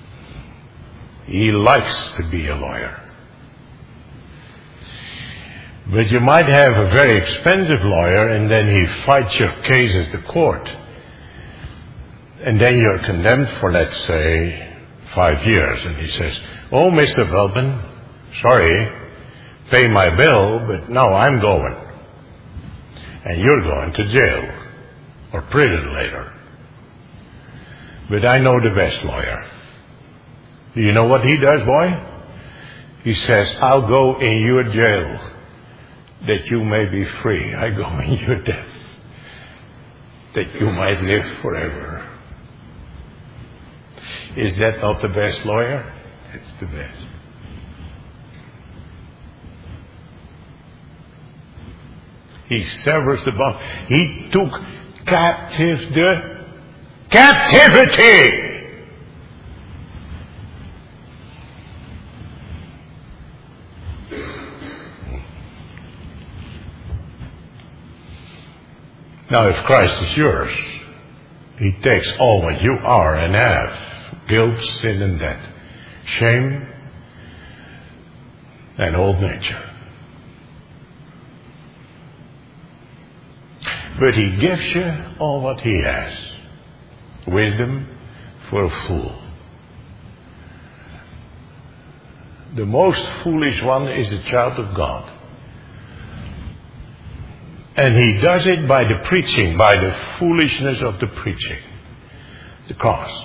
He likes to be a lawyer. But you might have a very expensive lawyer, and then he fights your case at the court. And then you're condemned for, let's say, 5 years. And he says, "Oh, Mr. Velpen, sorry, pay my bill, but now I'm going." And you're going to jail or prison later. But I know the best lawyer. Do you know what he does, boy? He says, "I'll go in your jail that you may be free. I go in your death that you might live forever." Is that not the best lawyer? It's the best. He severs the bond. He took captive the captivity. Now, if Christ is yours, He takes all what you are and have: guilt, sin, and death, shame, and old nature. But He gives you all what He has. Wisdom for a fool. The most foolish one is a child of God. And he does it by the preaching, by the foolishness of the preaching. The cross.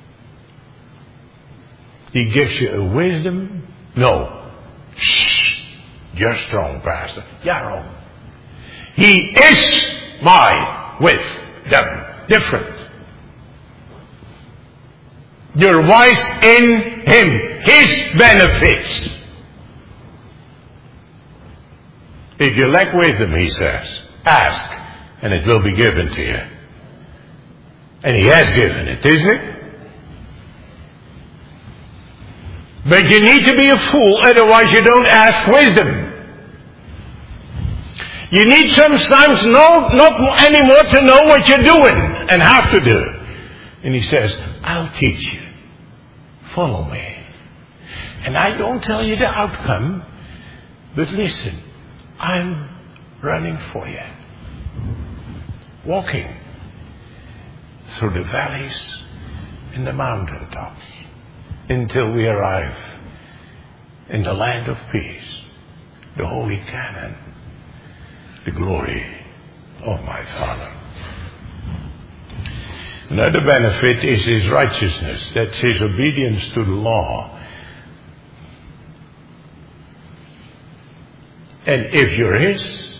He gives you a wisdom. No. Shh. You're strong, Pastor. Yeah, wrong. He is my with them. Different. You're wise in Him. His benefits. If you lack wisdom, He says, ask, and it will be given to you. And He has given it, isn't it? But you need to be a fool, otherwise you don't ask wisdom. You need sometimes not anymore to know what you're doing and have to do. And He says, I'll teach you. Follow me. And I don't tell you the outcome, but listen. I'm running for you. Walking through the valleys and the mountaintops until we arrive in the land of peace, the holy Canaan, the glory of my Father. Another benefit is His righteousness. That's His obedience to the law. And if you're His,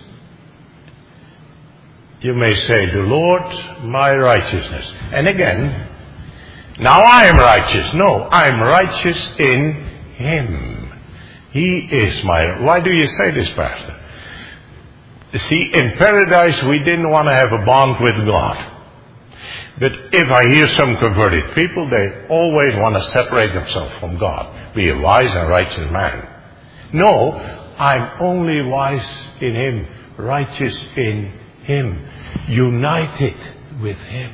you may say, the Lord, my righteousness. And again, now I am righteous. No, I'm righteous in Him. He is my... Why do you say this, Pastor? See, in paradise we didn't want to have a bond with God. But if I hear some converted people, they always want to separate themselves from God. Be a wise and righteous man. No, I'm only wise in Him, righteous in Him, united with Him.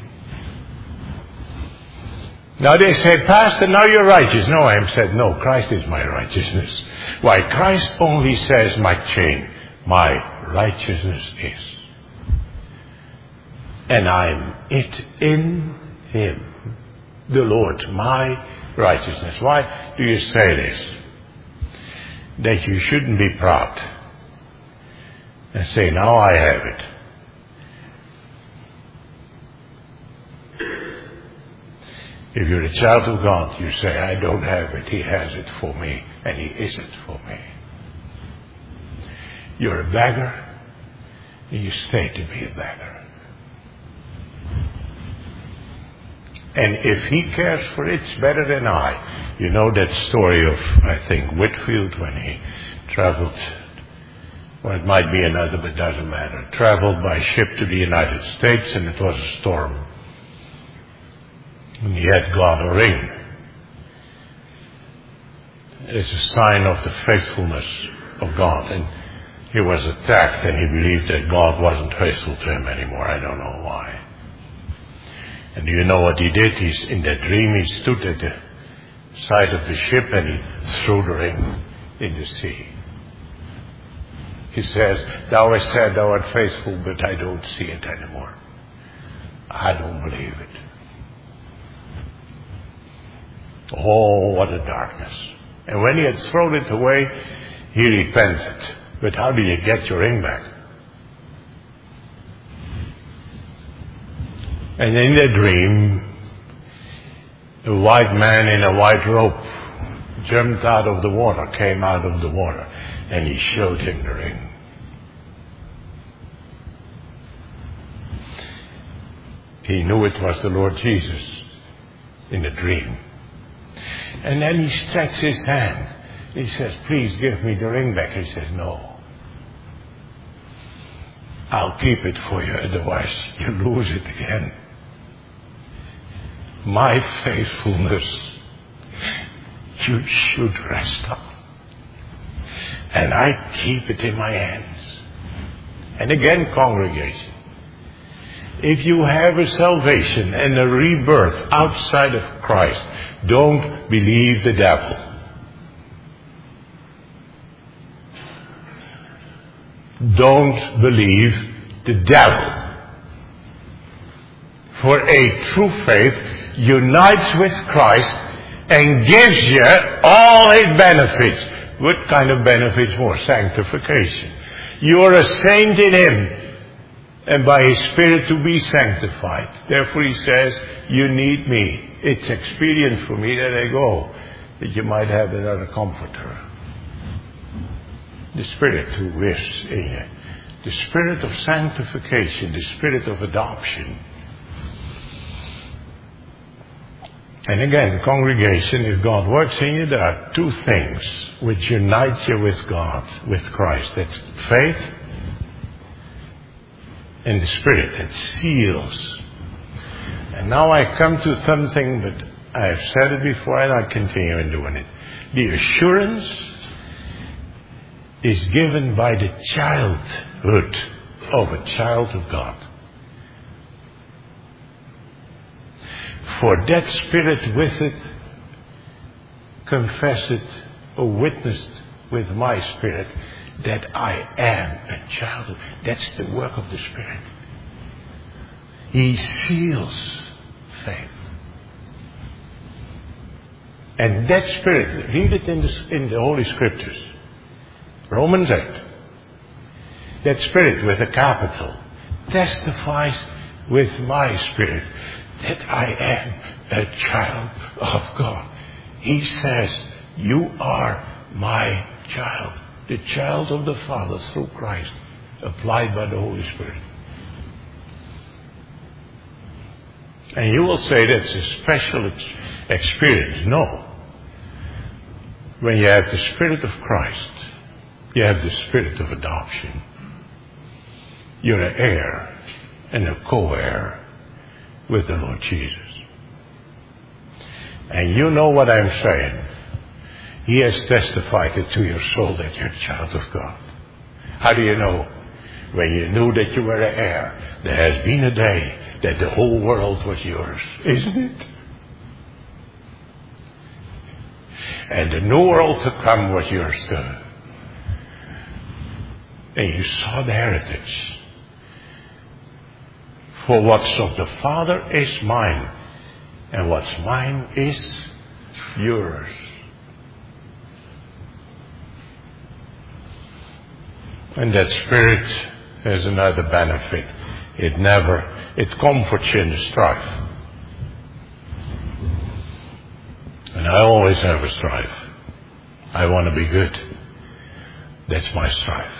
Now they say, Pastor, now you're righteous. No, I have said, no, Christ is my righteousness. Why, Christ only says, my chain, my righteousness is. And I'm it in Him, the Lord, my righteousness. Why do you say this? That you shouldn't be proud and say, now I have it. If you're a child of God, you say, I don't have it. He has it for me, and He is it for me. You're a beggar, and you stay to be a beggar. And if He cares for it, it's better than I. You know that story of, I think, Whitfield when he traveled, well, it might be another, but it doesn't matter, traveled by ship to the United States, and it was a storm. And he had God a ring. It's a sign of the faithfulness of God. And he was attacked, and he believed that God wasn't faithful to him anymore. I don't know why. And do you know what he did? In that dream, he stood at the side of the ship and he threw the ring in the sea. He says, thou hast said thou art faithful, but I don't see it anymore. I don't believe it. Oh, what a darkness. And when he had thrown it away, he repented. But how do you get your ring back? And in the dream, a white man in a white robe jumped out of the water, came out of the water, and he showed him the ring. He knew it was the Lord Jesus in a dream. And then he stretched his hand. He says, please give me the ring back. He says, no. I'll keep it for you, otherwise you lose it again. My faithfulness you should rest on. And I keep it in my hands. And again, congregation, if you have a salvation and a rebirth outside of Christ, don't believe the devil. Don't believe the devil. For a true faith unites with Christ and gives you all his benefits. What kind of benefits more? Sanctification. You are a saint in him, and by his Spirit to be sanctified. Therefore he says, you need me. It's expedient for me that I go, that you might have another comforter. The Spirit who lives in you. The Spirit of sanctification, the Spirit of adoption. And again, congregation, if God works in you, there are two things which unite you with God, with Christ. That's faith and the Spirit that seals. And now I come to something, but I have said it before and I continue in doing it. The assurance is given by the childhood of a child of God. For that Spirit with it confessed or witnessed with my spirit that I am a child. That's the work of the Spirit. He seals faith. And that Spirit, read it in the Holy Scriptures. Romans 8. That Spirit with a capital testifies with my spirit that I am a child of God. He says, you are my child. The child of the Father through Christ, applied by the Holy Spirit. And you will say that's a special experience. No. When you have the Spirit of Christ, you have the Spirit of adoption. You're an heir and a co-heir with the Lord Jesus. And you know what I'm saying. He has testified it to your soul that you're a child of God. How do you know? When you knew that you were an heir, there has been a day that the whole world was yours, isn't it? And the new world to come was yours too. And you saw the heritage. For what's of the Father is mine, and what's mine is yours. And that Spirit has another benefit. It comforts you in the strife. And I always have a strife. I want to be good. That's my strife.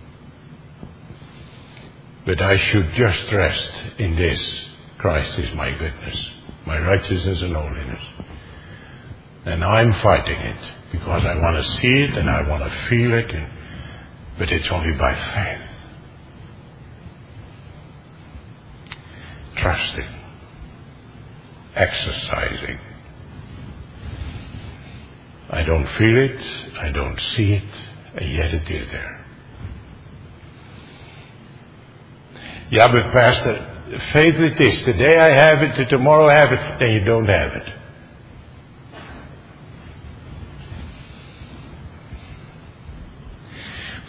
But I should just rest in this. Christ is my goodness, my righteousness and holiness. And I'm fighting it because I want to see it and I want to feel it. But it's only by faith. Trusting. Exercising. I don't feel it, I don't see it, and yet it is there. Yeah, but Pastor, faith it is. Today I have it, tomorrow I have it, then you don't have it.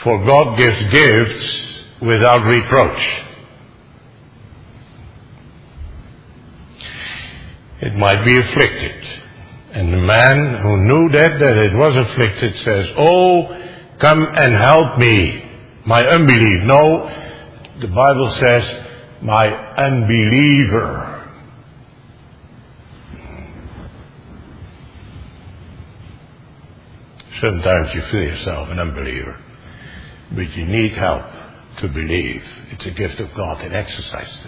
For God gives gifts without reproach. It might be afflicted. And the man who knew that it was afflicted says, "Oh, come and help me, my unbelief." No, the Bible says, "my unbeliever." Sometimes you feel yourself an unbeliever, but you need help to believe. It's a gift of God in exercise too.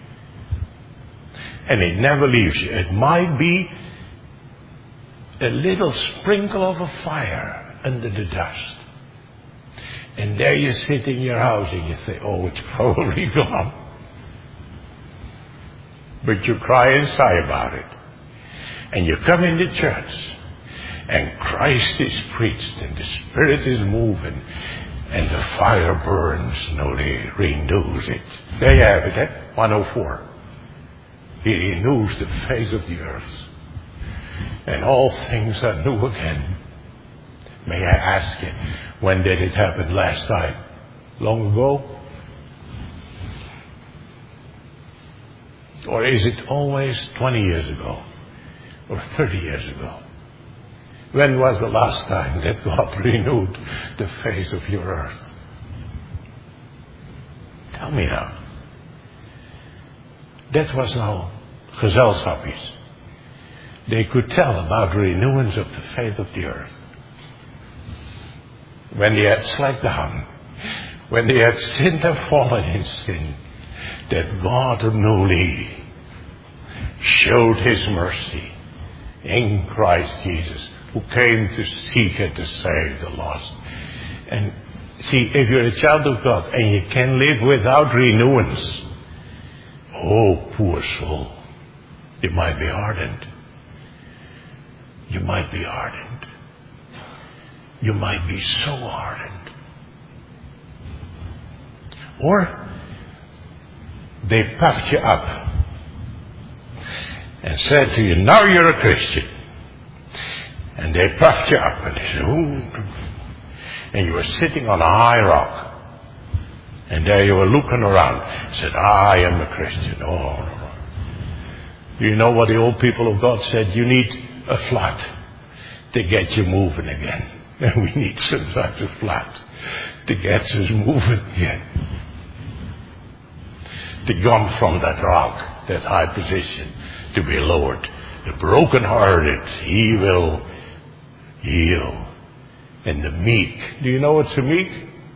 And it never leaves you. It might be a little sprinkle of a fire under the dust. And there you sit in your house and you say, "Oh, it's probably gone." But you cry and sigh about it. And you come into church. And Christ is preached. And the Spirit is moving. And the fire burns. Nobody renews it. There you have it, 104. He renews the face of the earth. And all things are new again. May I ask you, when did it happen last time? Long ago? Or is it always 20 years ago? Or 30 years ago? When was the last time that God renewed the face of your earth? Tell me now. Dat was nou gezelschapjes. They could tell about the renewance of the face of the earth. When they had slacked down, when they had sinned and fallen in sin, that God newly showed His mercy in Christ Jesus, who came to seek and to save the lost. And see, if you're a child of God and you can live without renewance, oh, poor soul, you might be hardened. You might be hardened. You might be so hardened. Or they puffed you up and said to you, "Now you're a Christian." And they puffed you up and they said, "Ooh." And you were sitting on a high rock. And there you were looking around and said, "I am a Christian." Oh, no. Do you know what the old people of God said? You need a flood to get you moving again. And we need sometimes a flood to get us moving again. To come from that rock, that high position, to be lowered. The brokenhearted, He will heal. And the meek. Do you know what's a meek?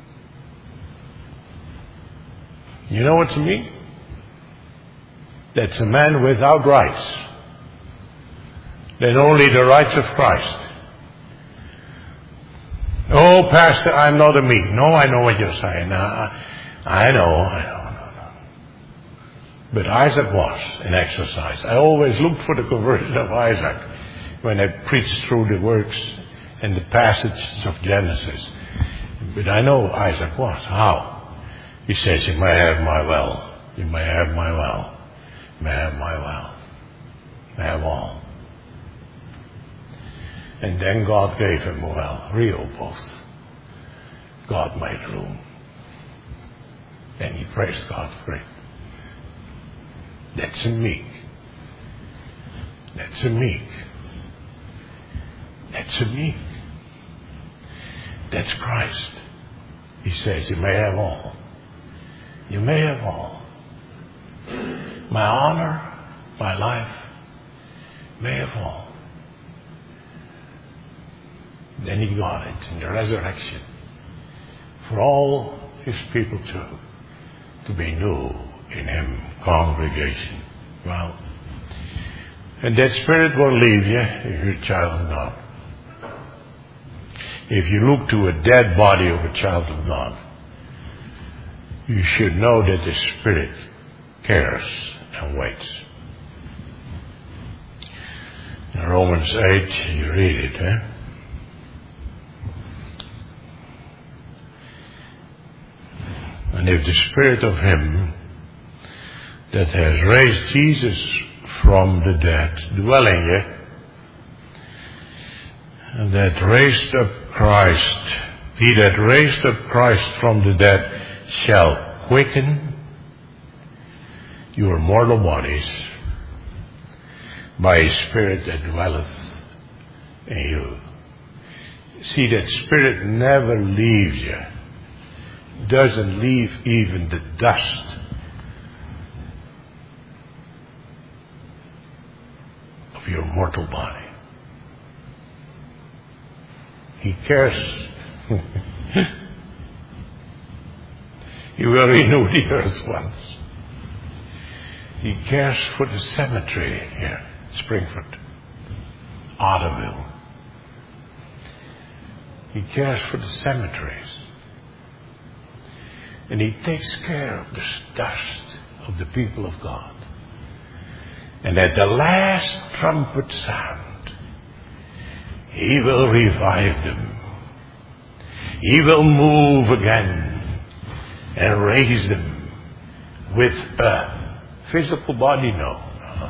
You know what's a meek? That's a man without rights. Then only the rights of Christ. "Oh, Pastor, I'm not a meek." No, I know what you're saying. I know. But Isaac was in exercise. I always looked for the conversion of Isaac when I preached through the works and the passages of Genesis. But I know Isaac was. How? He says, "You may have my well. You may have my well. You may have my well. You may have all." And then God gave him a well, real both. God made room. And he praised God for it. That's a meek. That's a meek. That's a meek. That's Christ. He says, "You may have all. You may have all. My honor, my life, may have all." Then he got it in the resurrection for all his people too, to be new in him, congregation. Well, and that Spirit won't leave you if you're a child of God. If you look to a dead body of a child of God, you should know that the Spirit cares and waits. In Romans 8, you read it, And if the Spirit of Him that has raised Jesus from the dead dwell in you, and that raised up Christ He that raised up Christ from the dead shall quicken your mortal bodies by His Spirit that dwelleth in you. See, that Spirit never leaves you. Doesn't leave even the dust of your mortal body. He cares. He will renew the earth once. He cares for the cemetery here, Springford, Otterville. He cares for the cemeteries. And He takes care of the dust of the people of God. And at the last trumpet sound, He will revive them. He will move again and raise them with a physical body. No.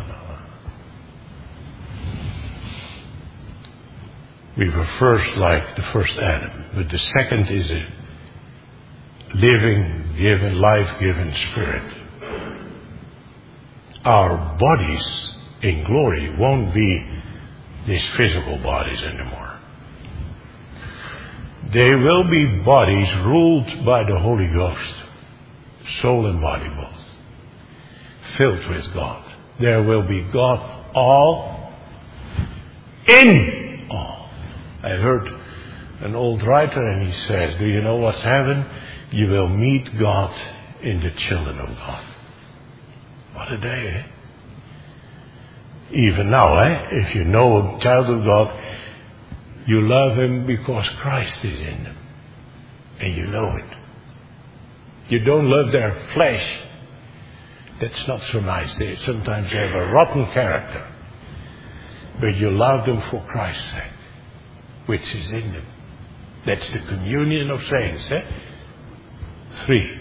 We were first like the first Adam, but the second is a living, given, life-given Spirit. Our bodies in glory won't be these physical bodies anymore. They will be bodies ruled by the Holy Ghost, soul and body both, filled with God. There will be God all in all. I heard an old writer and he says, do you know what's heaven? You will meet God in the children of God. What a day, eh? Even now, if you know a child of God, you love Him because Christ is in them. And you know it. You don't love their flesh. That's not so nice. Sometimes they have a rotten character. But you love them for Christ's sake, which is in them. That's the communion of saints, 3.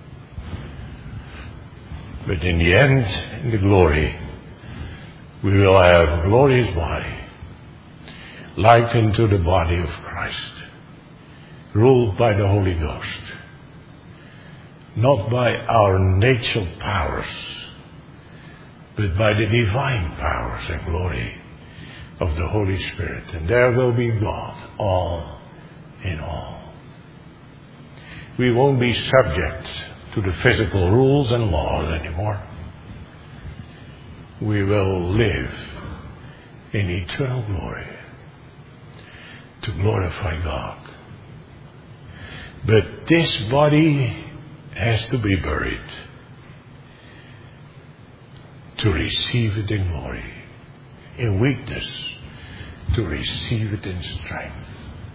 But in the end, in the glory, we will have a glorious body, likened to the body of Christ, ruled by the Holy Ghost, not by our natural powers, but by the divine powers and glory of the Holy Spirit. And there will be God, all in all. We won't be subject to the physical rules and laws anymore. We will live in eternal glory to glorify God. But this body has to be buried to receive it in glory, in weakness to receive it in strength.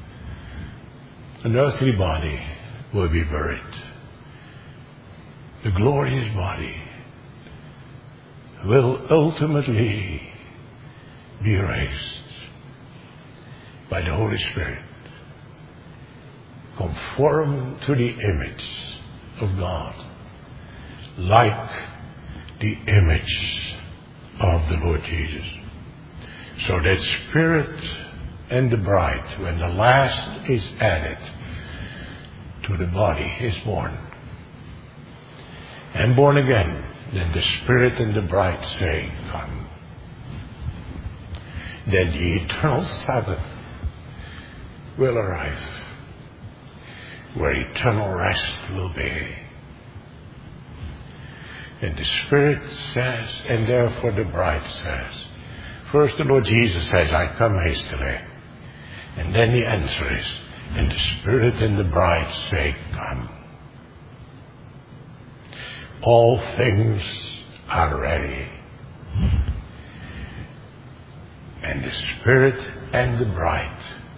An earthly body will be buried. The glorious body will ultimately be raised by the Holy Spirit, conformed to the image of God, like the image of the Lord Jesus. So that Spirit and the bride, when the last is added to the body, is born. And born again, then the Spirit and the bride say, come. Then the eternal Sabbath will arrive, where eternal rest will be. And the Spirit says, and therefore the bride says, first the Lord Jesus says, I come hastily. And then the answer is, and the Spirit and the bride say, come. All things are ready. And the Spirit and the bride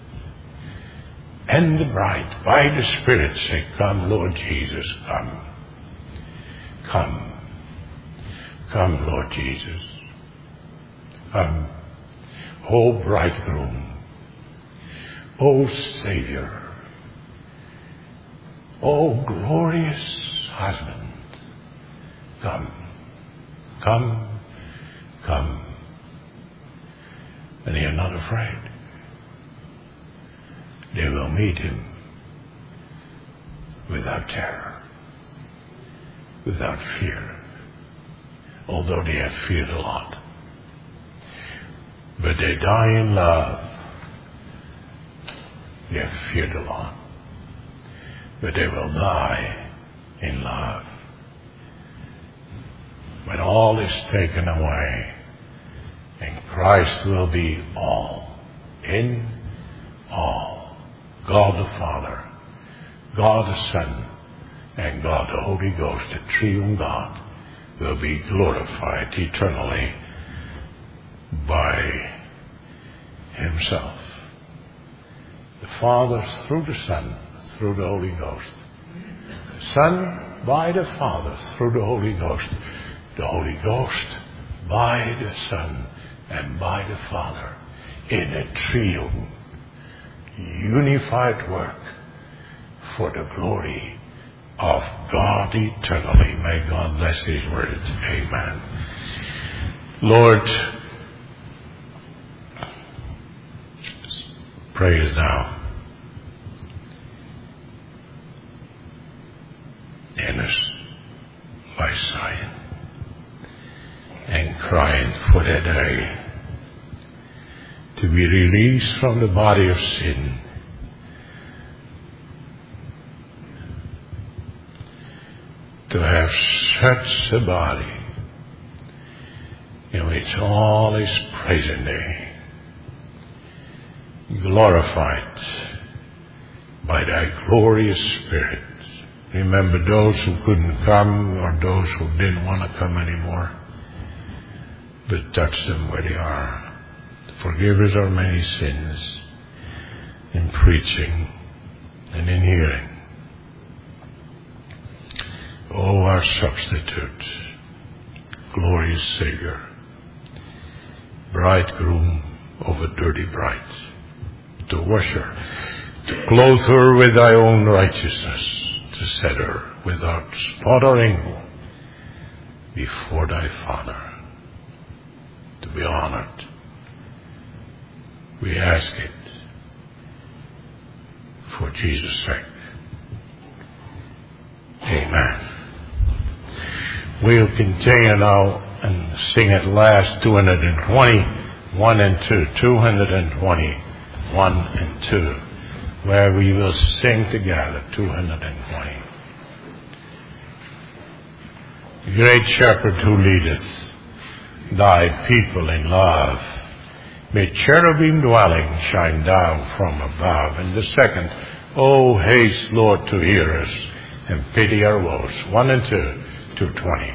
by the Spirit say, come, Lord Jesus, come. Come. Come, Lord Jesus. Come. O bridegroom. O Savior. O glorious husband. Come. Come. Come. And they are not afraid. They will meet Him without terror, without fear, although they have feared a lot. But they die in love. They have feared a lot, but they will die in love. When all is taken away, and Christ will be all, in all, God the Father, God the Son, and God the Holy Ghost, the triune God, will be glorified eternally by Himself. The Father through the Son, through the Holy Ghost. The Son by the Father, through the Holy Ghost. The Holy Ghost by the Son and by the Father, in a triune, unified work for the glory of God eternally. May God bless His word. Amen. Lord, praise Thou in us by sighing and crying for that day to be released from the body of sin, to have such a body in which all is praising Thee, glorified by Thy glorious Spirit. Remember those who couldn't come or those who didn't want to come anymore, but touch them where they are. Forgive us our many sins in preaching and in hearing. Oh, our substitute, glorious Savior, bridegroom of a dirty bride, to wash her, to clothe her with Thy own righteousness, to set her without spot or wrinkle before Thy Father, to be honored. We ask it for Jesus' sake. Amen. We'll continue now and sing at last 221 and 2, 221 and 2, where we will sing together 220. Great Shepherd who leadeth Thy people in love, may cherubim dwelling shine down from above. And the second, O haste, Lord, to hear us, and pity our woes. 1 and 2, 220.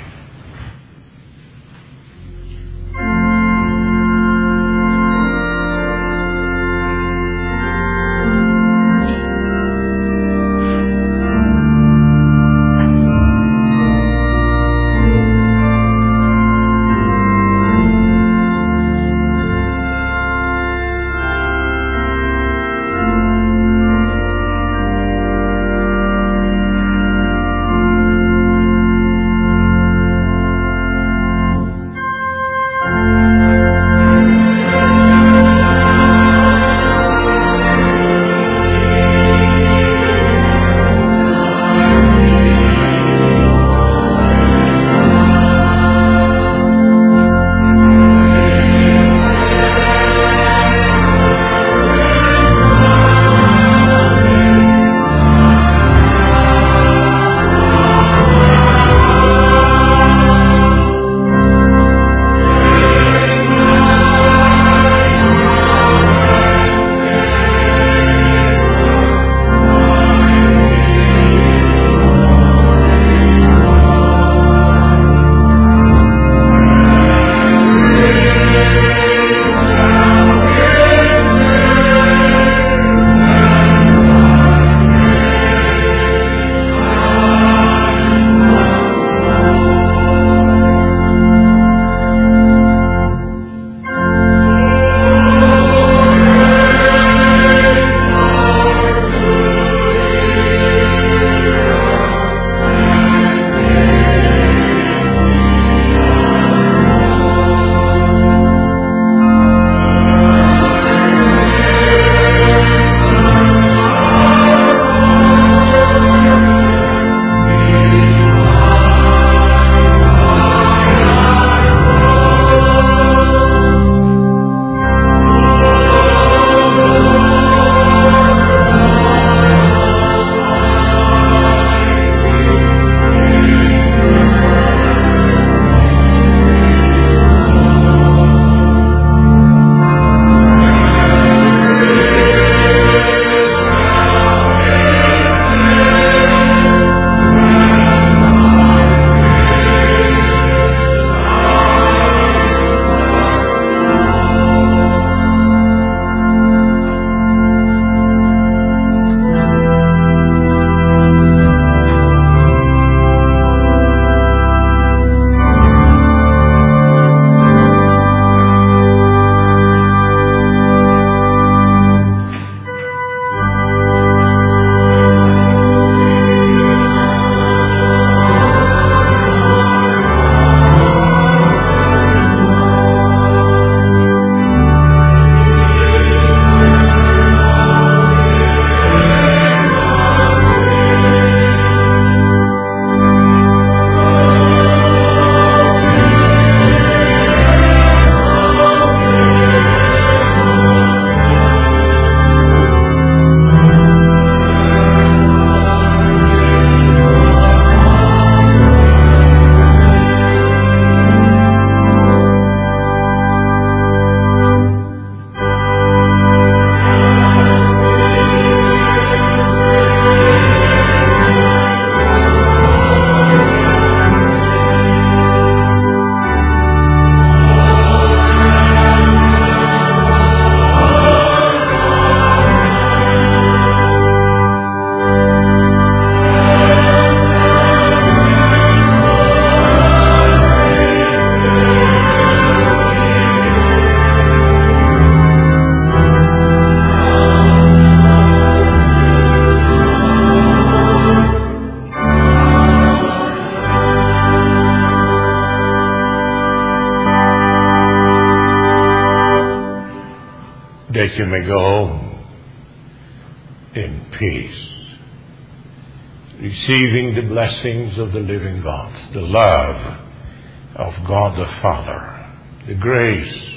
that you may go home in peace, receiving the blessings of the living God, the love of God the Father, the grace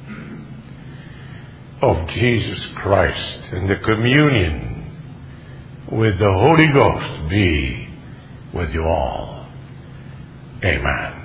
of Jesus Christ, and the communion with the Holy Ghost be with you all. Amen.